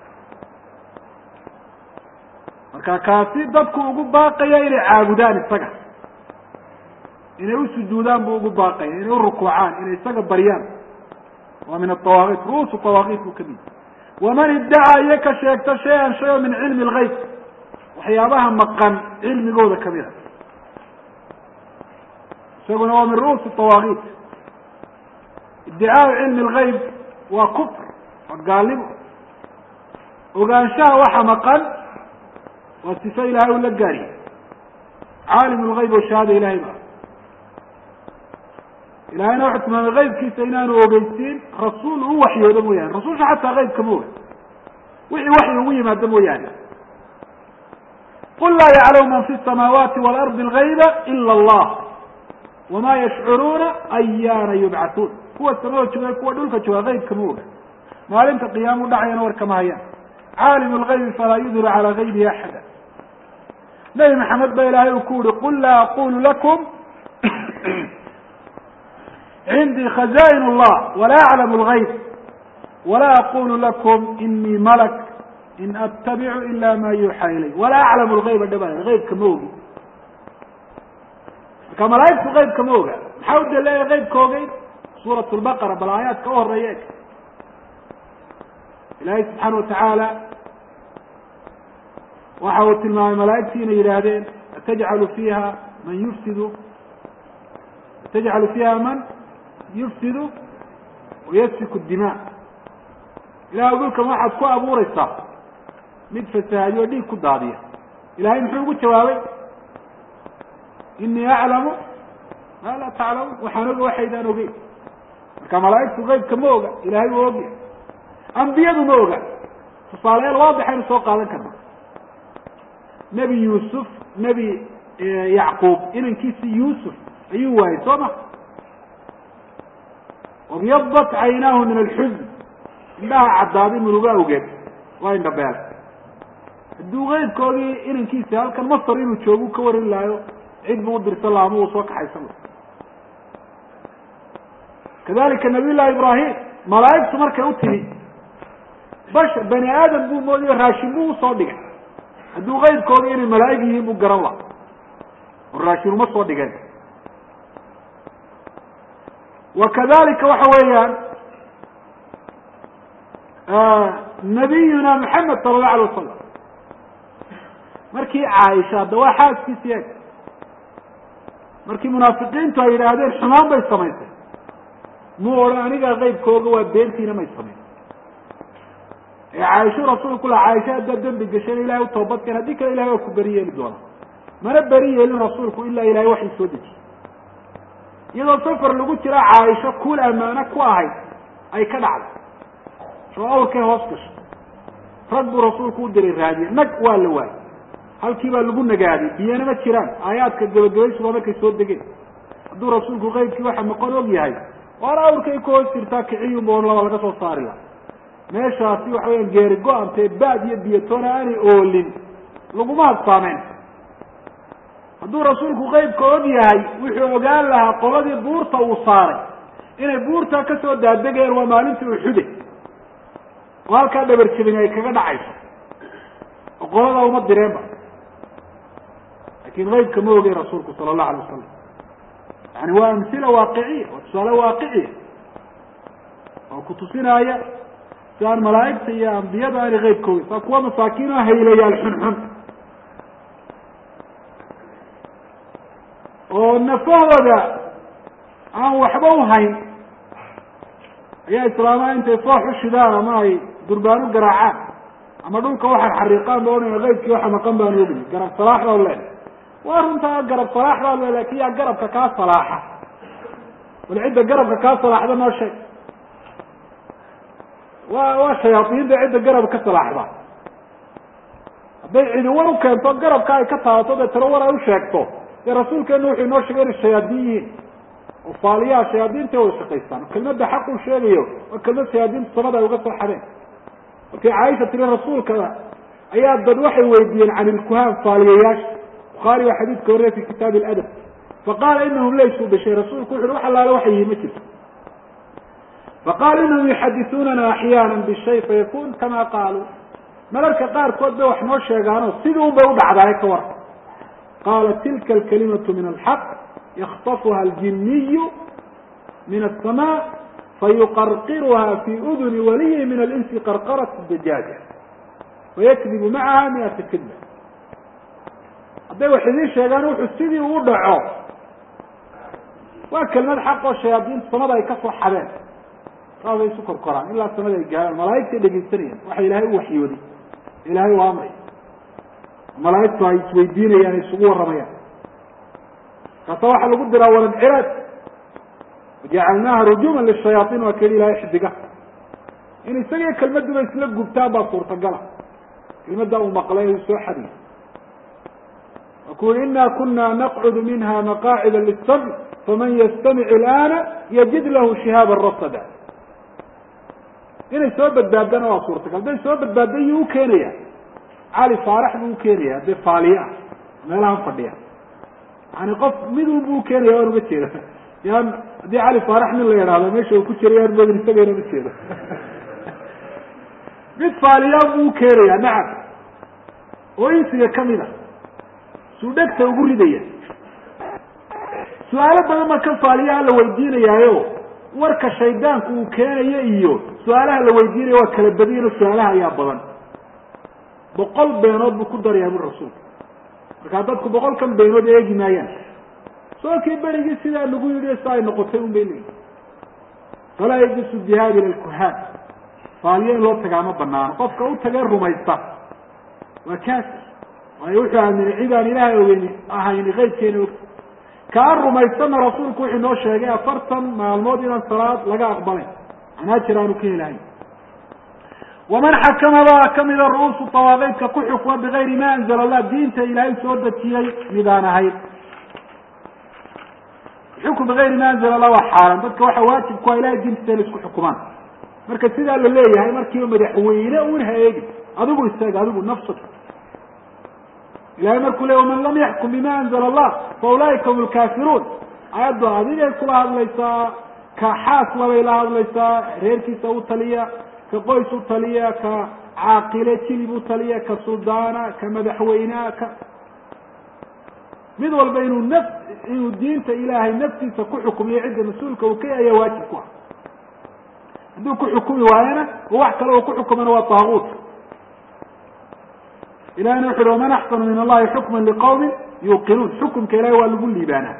marka kaasi dadku ugu baaqaya inay caabudaan isaga inay u sujuudaan buu ugu baaqaya inay u rukuucaan inay isaga baryaan waa min atawaaqit ruusu tawaaqit buu kamid waman iddacaa iyo ka sheegta shay-an shay o min cilmi lgayb waxyaabaha maqan cilmigooda kamid a isaguna waa min ru'usi tawaaqit iddicaau cilmi lgayb waa kufr waa gaalnimo ogaanshaha waxa maqan waa sifa ilahay u la gaariye caalim lgayb oo shahaada ilahay ba ilahayna wuxuu tilmaamay kaybkiisa inaanu ogeysiin rasuul u waxyoodo mooyaane rasuulsha xataa kaybka ma oga wixii waxyi ugu yimaado mooyaane qul laa yaclamu man fi الsamaawaati wاlardi اlgayba ila allah wama yashcuruuna ayaana yubcatuun kuwa samada jooga kuwa dhulka jooga kaybka ma oga maalinta qiyaamu dhacayana war kama hayaan caalim lgaybi falaa yudhiru calaa gaybihi axada nabi maxamed ba ilaahay uu ku yihi qul laa aqulu lakum cindii khaza'in اllah wala aclamu اlgayb wala aqulu lakum inii malak in attabicu ila ma yuuxa ilay wala aclamu lgayba dhaba gaybka ma ogi marka malaaigtu gaybka ma oga maxaa u daleeya gaybka ogeyn suurat lbaqara bal aayaadka u horeeya eg ilaahay subxaana watacaala waxa uu tilmaamay malaaigtii inay yidhaahdeen atajcalu fiiha man yufsidu atajcalu fiiha man yufsidu wayasfiku dima ilahay dhulkan waxaad ku abuureysaa mid fasahaadiyo o dhiig ku daadiya ilahay muxuu ugu jawaabay inii aclamu maa laa taclamuun waxaan oga waxaydaan ogeyn marka malaaigtu gaybka ma oga ilahay waa ogya ambiyadu ma oga tusaalayaal waadixaynu soo qaadan karna nebi yuusuf nebi yacquub inankiisi yuusuf ayuu waayey soo ma wabyadat caynaahu min alxuzn indhaha caddaaday murugo awgeed waa indhabeel hadduu keybkoodii inankiisa halkan masar inuu joogu ka warin lahayo cid buu udirsan laha ama uu soo kaxaysan laha kadalika nabiy llahi ibrahim malaaigtu markay u timi bashar bani aadam buu moodiyo raashin buu usoo dhigay hadduu keybkoodii inay malaa'ig yihiin buu garan laha oo raashin uma soo dhigeen wakadalika waxa weeyaan nabiyuna maxamed sala allahu alay wasalam markii caaisha hadda waa xaaskiisi eg markii munaafiqiintu ay yidhaahdeen xumaan bay samaysay muu odhan anigaa keybkooga waa beentiina may samayn ee caaisho rasuulku la caaisha haddaad dembi gasheen ilahay u toobadkeen haddii kale ilahay waa ku beri yeeli doona mana beri yeelin rasuulku ilaa ilahay waxay soo dejiyey iyadoo safar lagu jira caaisho kuul ammaano ku ahayd ay ka dhacday soo awrkay hoos gasho rag buu rasuulku u diray raadiye nag waa la waayey halkii baa lagu nagaaday biyana ma jiraan aayaadka gabagabaysuba markay soo degeen hadduu rasuulku keybkii waxa maqon og yahay waana awrkay ku hoos jirtaa kiciyunba on laba laga soo saari laha meeshaasi waxa weyaan geeri go-antee baad iyo biyatoona aanay oolin laguma hadsaameyn hadduu rasuulku keybka og yahay wuxuu ogaan lahaa qoladii buurta uu saaray inay buurtaa kasoo daadegeen waa maalintii uxude oo halkaa dhabarjebin ay kaga dhacayso oo qolada uma direenba lakin keybka ma ogeyn rasuulku sala allahu alay wasalam yani waa amsila waaqiciya waa tusaale waaqiciya oo kutusinaaya si aan malaa'igta iyo ambiyada aanay keybka ogeyn saa kuwa masaakiin oo haylayaal xunxun oo nafahooda aan waxba u hayn ayaa islaamaha intay soo xushidaan ama ay durbaanu garaacaan ama dhulka waxay xariiqaan ba odhanaya qaybkii waxa maqan baan ogni garab salaax baa le waa runtaa garab salaax baa le laakin yaa garabka kaa salaaxa wal cidda garabka kaa salaaxda noo sheeg wa waa shayaaiinta cidda garab ka salaaxda hadday cidi war u keento garabka ay ka taabato dee talo war ay u sheegto dee rasuulkeenu wuxuu inoo sheegay inay shayaadiin yihiin oo faaliyaha shayaadiinta way shaqaystaan kelmadda xaq uu sheegayo waa kelmad shayaadiinta samada ay uga soo xadeen markay caaisha tiri rasuulka ayaa dad waxay weydiiyeen can ilkuhaan faaliyayaasha bukhaari waa xadiidka horre fi kitaabi aladab faqaala inahum laysuu bishay rasuulku wuxu uhi wax allaale waxay yihiin ma jirto faqaala inahum yuxadisuunana axyaana bishay fayakun kama qaaluu mararka qaarkood bay wax noo sheegaano sidii un bay u dhacdaaye ka war qaala tilka alkalimatu min alxaq yaktafuha aljiniyu min asama fayuqarqiruha fi uduni waliyi min alinsi qarqarat dajaaja wayakdibu macaha miata kidba hadday wax idiin sheegaan wuxuu sidii uu dhaco waa kelmad xaq oo shayaadiinta samada ay ka soo xadeen saasay isu korkoraan ilaa samada ay gaaraan malaaigtay dhegaysanayaan waxa ilaahay u waxyooday ilaahay u amray malaaigtu ay isweydiinayaan ay isugu warramayaan kaasa waxaa lagu diraa waladciraad wajacalnaaha rujuman lishayaaطiin waa keli ilahay xidiga in isagiyo kelmaduba isla gubtaan baa suurtagala kelmadda uu maqlay u soo xadiy wakul ina kuna naqcud minha maqaacida liلsamc faman ystamic اlana yajid lahu shihaaba rasada inay soo badbaadana waa suurtagal hadday soo badbaada yuu ukeenaya cali faarax buu ukeenaya dee faaliye ah meelahan fadhiya yani qof midun buu ukeenaya waan uga jeeda yan haddii cali faarax nin la yidhaahdo meesha uu ku jiray yaan moodin isagayna ma jeedo mid faaliyaa buu ukeenaya nacam oo insiga kamid a suu dhegta ugu ridaya su-aalo badan ba kan faaliyaha la weydiinayaayo warka shaydaanku uu keenayo iyo su-aalaha la weydiinayo waa kala badiyano su-aalaha ayaa badan boqol beenood buu ku darayaa bui rasuulka markaa dadku boqol kan beenood eegi maayaan sookii berigii sidaa nagu yidhi sa ay noqotay un bay leeyihi falaa yajusu dihaab ila lkuhaan faaliyo in loo tagaa ma banaano qofka u tagee rumaysta waa kaafir waayo wuxuu aaminay cid aan ilaahay ogeyn ahayni qaybkeena ogta kaan rumaystana rasuulku wuxuu inoo sheegay afartan maalmood inaan salaad laga aqbalayn anaajir aanu ka helahayn waman xakama baa kamida ru'uusu tawaaqiidka ku xukma bigayri ma anzala allah diinta ilaahay soo dejiyey midaan ahayn xukm bigayri ma anzala allah waa xaaraan dadka waxa waajib ku a ilahay diintiisa inay isku xukumaan marka sidaa la leeyahay markiiba madaxweyne un ha eegi adigu isaga adigu nafsaka ilahay markuu ley waman lam yaxkum bima anzala allah fa ulaa'ika hum lkaafiruun ayaddo adigay kula hadlaysaa ka xaas labay la hadlaysaa reerkiisa u taliya ka qoys u taliya ka caaqile jilib u taliya ka suldaana ka madaxweyneha ka mid walba inuu naf inuu diinta ilaahay naftiisa ku xukumiyo cidda mas-uulka uu ka yahay ayaa waajib ku ah hadduu ku xukumi waayana oo wax kale uu ku xukumana waa taaguut ilahina wuxu uhi waman axsanu min allahi xukma liqawmin yuuqinuun xukumka ilahay waa lagu liibaanaa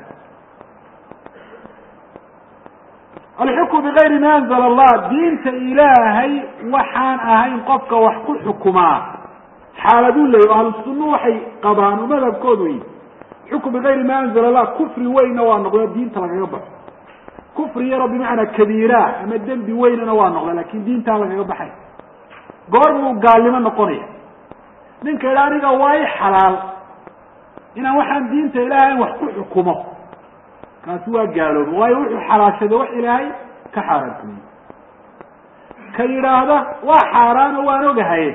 alxukmu bigayri ma anzala allah diinta ilaahay waxaan ahayn qofka wax ku xukumaa xaaladuu leeyo ahlu sunnu waxay qabaan oo madhabkoodu wey xukm bigayri ma anzala allah kufri weynna waa noqda diinta lagaga baxo kufri yaro bimacnaa kabiira ama dembi weynana waa noqda lakin diintaa lagaga baxay goormuu gaalnimo noqonaya ninka idha aniga waa i xalaal inaan waxaan diinta ilaahay wax ku xukumo kaasi waa gaalooba waayo wuxuu xalaashaday wax ilaahay ka xaaraantumiyey ka yidhaahda waa xaaraano waan ogahaye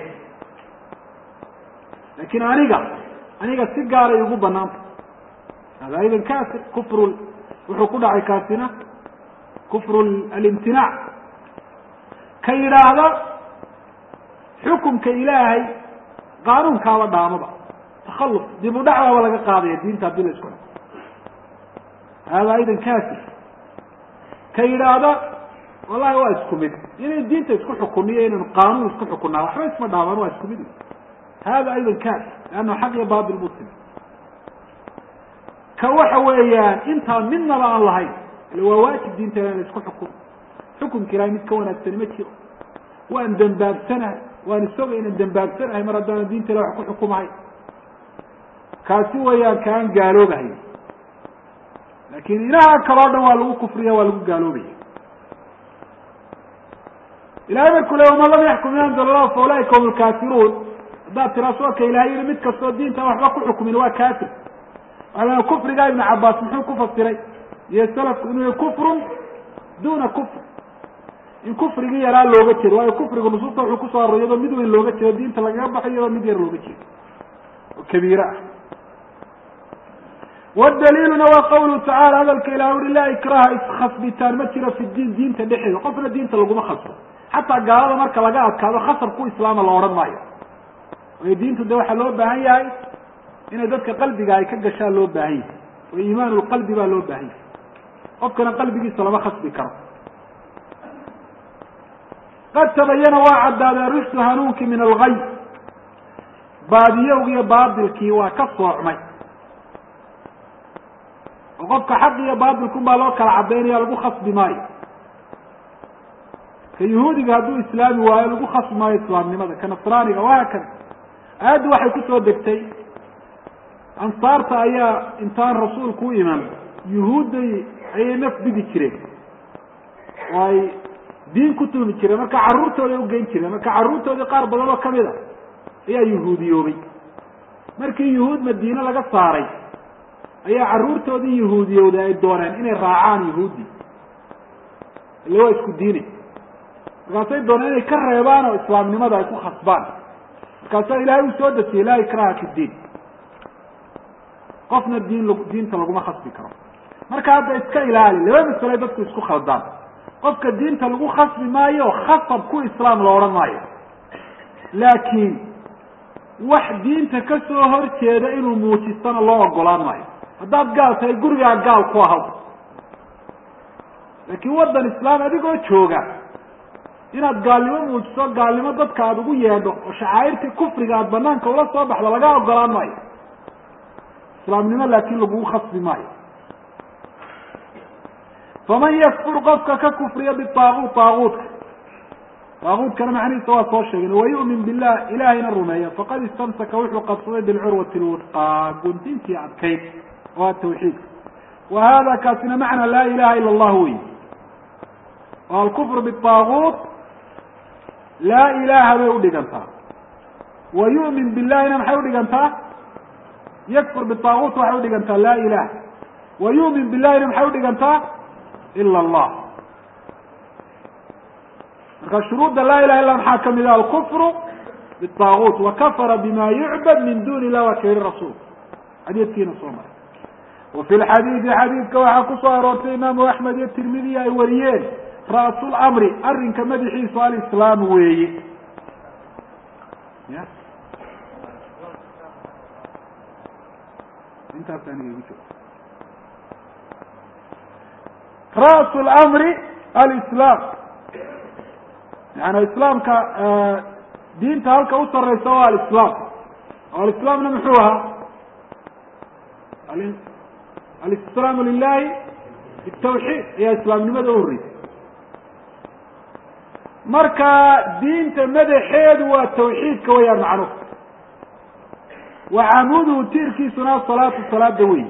laakin aniga aniga si gaaray ugu banaanta hada aydan kaafir kufru wuxuu ku dhacay kaasina kufru alimtinaac ka yidhaahda xukumka ilaahay qaanuunkaaba dhaamaba takaluf dib u dhacdaaba laga qaadaya diinta hadii la isku xuko hada aydan kaafir ka yidhaahda wallahi waa isku mid inay diinta isku xukuniyo inaynu qaanuun isku xukunaa waxba isma dhaaban waa isku mid hada aydan kaafir leannahu xaq iyo baatil buu timi ka waxa weeyaan intaa midnaba aan lahayn ila waa waajib diinta inaan isku xukumo xukunka ilaahay mid ka wanaagsan ma jiro waan dambaabsanahay waan isagoo inaan dambaabsanahay mar haddaan diinta ilaahay wax ku xukumahay kaasi weeyaan kaan gaaloobahay laakiin ilaha kaloo dhan waa lagu kufriya waa lagu gaaloobaya ilahay markuu le waman lam yaxkum bima anzala allahu fa ulaika hum lkaafiruun haddaad tiraa soka ilahay yihi mid kastoo diinta waxba ku xukumin waa kaafir waaa kufrigaa ibnu cabaas muxuu ku fasiray iyo salafku inuu yahay kufrun duna kufr in kufrigii yaraa looga jeedo waayo kufrigu nusuusta wuxuu kusoo arooray iyadoo mid weyn looga jeedo diinta lagaga baxay iyadoo mid yar looga jeedo oo kabiire ah wadaliiluna waa qawluhu tacala hadalka ilah uri laa ikraha iskhasbitaan ma jiro fi diin diinta dhexeeda qofna diinta laguma khasbo xataa gaalada marka laga adkaado khasab ku islaama la odhan maayo waayo diintu de waxaa loo baahan yahay inay dadka qalbiga ay ka gashaan loo baahan yahay oo iimaan lqalbi baa loo baahan yahay qofkana qalbigiisa lama khasbi karo qad tabayana waa caddaaday rushdu hanuunkii min algay baadiyowgi iyo baatilkii waa ka soocmay oo qofka xaq iyo baatilkun baa loo kala cadaynaya lagu khasbi maayo ka yahuudiga hadduu islaami waayo lagu khasbi maayo islaamnimada ka nasraaniga wahaakada aayaddu waxay kusoo degtay ansaarta ayaa intaan rasuulku u iman yuhuudday ayay naf bidi jireen oo ay diin ku tuhmi jireen marka carruurtooda ugeyn jireen marka carruurtoodii qaar badan oo kamid a ayaa yahuudiyoobay markii yuhuud madiine laga saaray ayaa carruurtoodii yahuudiyowday ay dooneen inay raacaan yahuudi ille waa isku diinay markaasay dooneen inay ka reebaan oo islaamnimada ay ku khasbaan markaasaa ilaahay uu soo dejiyey laa ikraha fi diin qofna diin l diinta laguma khasbi karo marka hadda iska ilaali laba masale dadku isku khaldaan qofka diinta lagu khasbi maayo khasab ku islaam la odhan maayo laakiin wax diinta ka soo horjeeda inuu muujistana loo ogolaan maayo haddaad gaal tahay gurigaa gaal ku ahaw laakiin waddan islaam adigoo jooga inaad gaalnimo muujiso gaalnimo dadka aada ugu yeedho oo shacaa'irtii kufriga aada banaanka ula soo baxdo laga ogolaan maayo islaamnimo laakiin lagugu khasbi maayo faman yakfur qofka ka kufriya bitaaguut taaguutka taaguutkana macnihiisa waa soo sheegeen wayu'min billah ilaahayna rumeeya faqad istamsaka wuxuu qabsaday bilcurwati lwusqaa guntintii adkayd waa tawxiidka wa hada kaasina macna laa ilaha ila allah wey o alkufr bitaaguut laa ilaha bay udhigantaa wa yu'min billahina maxay udhigantaa yakfur bitaaguut waxay udhigantaa laa ilaha wa yu'min billahina maxay udhigantaa ila allah marka shuruudda laa ilaha illa maxaa kamid ah alkufru bitaaguut wakafara bima yucbad min duni illah waa ka yihi rasuul xadiidkiina soo maray wafi lxadiidi xadiidka waxaa kusoo aroortay imaamu axmed iyo tirmidiy ay wariyeen ra'sul amri arrinka madaxiisu alislaam weeye ya intaas aniga igu jiro ra's lamri alislaam yani islaamka diinta halka u sareysa waa alislaam oo alislaamna muxuu ahaa alistislaamu lilahi bitawxiid ayaa islaamnimada uhoreysay marka diinta madaxeedu waa tawxiidka wayaan macnuuf wacamuduhu tiirkiisuna asalaatu salaada wey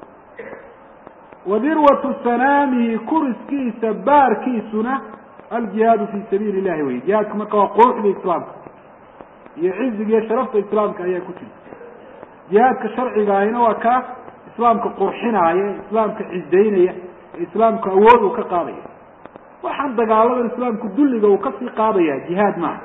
wadirwatu sanaamihi kuriskiisa baarkiisuna aljihaadu fi sabiili illahi wey jihaadka marka waa quruxda islaamka iyo ciziga iyo sharafta islaamka ayaa ku jirta jihaadka sharciga ahina waa ka islaamka qurxinaaya islaamka cizaynaya ee islaamka awood uu ka qaadaya waxaan dagaaladan islaamku dulliga uu kasii qaadaya jihaad maaha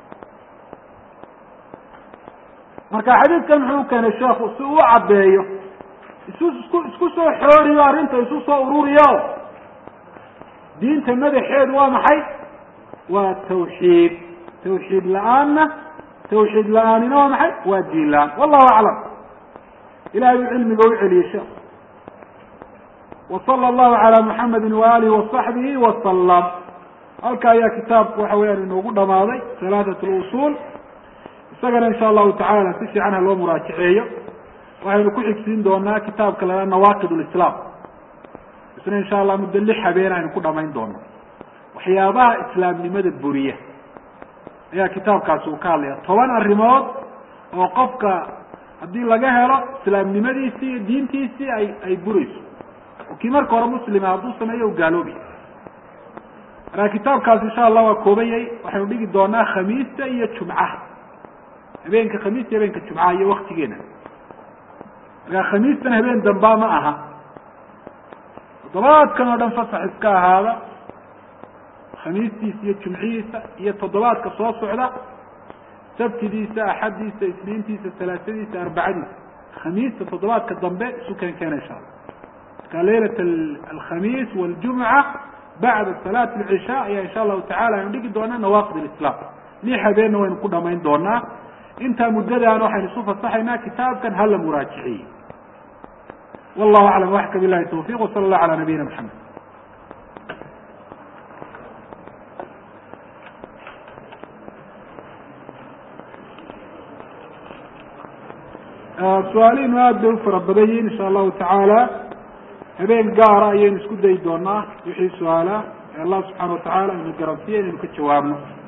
marka xadiidkan muxuu keenay sheekhu si uu caddeeyo isu isku isku soo xooriyo arrinta isu soo ururiyo diinta madaxeedu waa maxay waa tawxiid tawxiid la-aanna tawxiid la-aanina waa maxay waa diin la-aan wallahu aclam ilahay buu cilmiga u celiyey sheekh wasala allahu calaa muxamedi waalihi wasaxbihi wasalam halka ayaa kitaabku waxa weyaan inoogu dhamaaday salaatat lusul isagana insha allahu tacala si fiican ha loo muraajaceeyo waxaynu ku xigsiin doonaa kitaabka la nawaaqid lislaam isna insha allah muddo lix habeen aynu ku dhamayn doono waxyaabaha islaamnimada buriya ayaa kitaabkaasi uu ka hadlaya toban arrimood oo qofka haddii laga helo islaamnimadiisii iyo diintiisii ay ay burayso oo kii marka hore muslima hadduu sameeyo u gaaloobi marka kitaabkaasi insha allah waa koobayay waxaynu dhigi doonaa khamiista iyo jumcaha habeenka khamiista iyo habeenka jumcaha iyo waktigeena marka khamiistan habeen dambaa ma aha toddobaadkan oo dhan fasax iska ahaada khamiistiisa iyo jumcihiisa iyo toddobaadka soo socda sabtidiisa axadiisa isniintiisa salaasadiisa arbacadiisa khamiista toddobaadka dambe isu keen keena insha allah marka laylat alkhamiis waljumca bacda salaat alcishaa ayaa insha allahu tacala aynu dhigi doonaa nawaaqid alislaam lix habeenna waynu ku dhamayn doonaa intaa muddadaan waxaynu isu fasaxaynaa kitaabkan hala muraajiciye wallahu aclam waxka billahi tawfiq wasala allahu cala nabiyina maxamed su-aalihiinu aada bay u fara badan yihiin insha allahu tacaala habeen gaara ayaynu isku dayi doonaa wixii su-aala ee allah subxaana watacaala inu garansiya inaynu ka jawaabno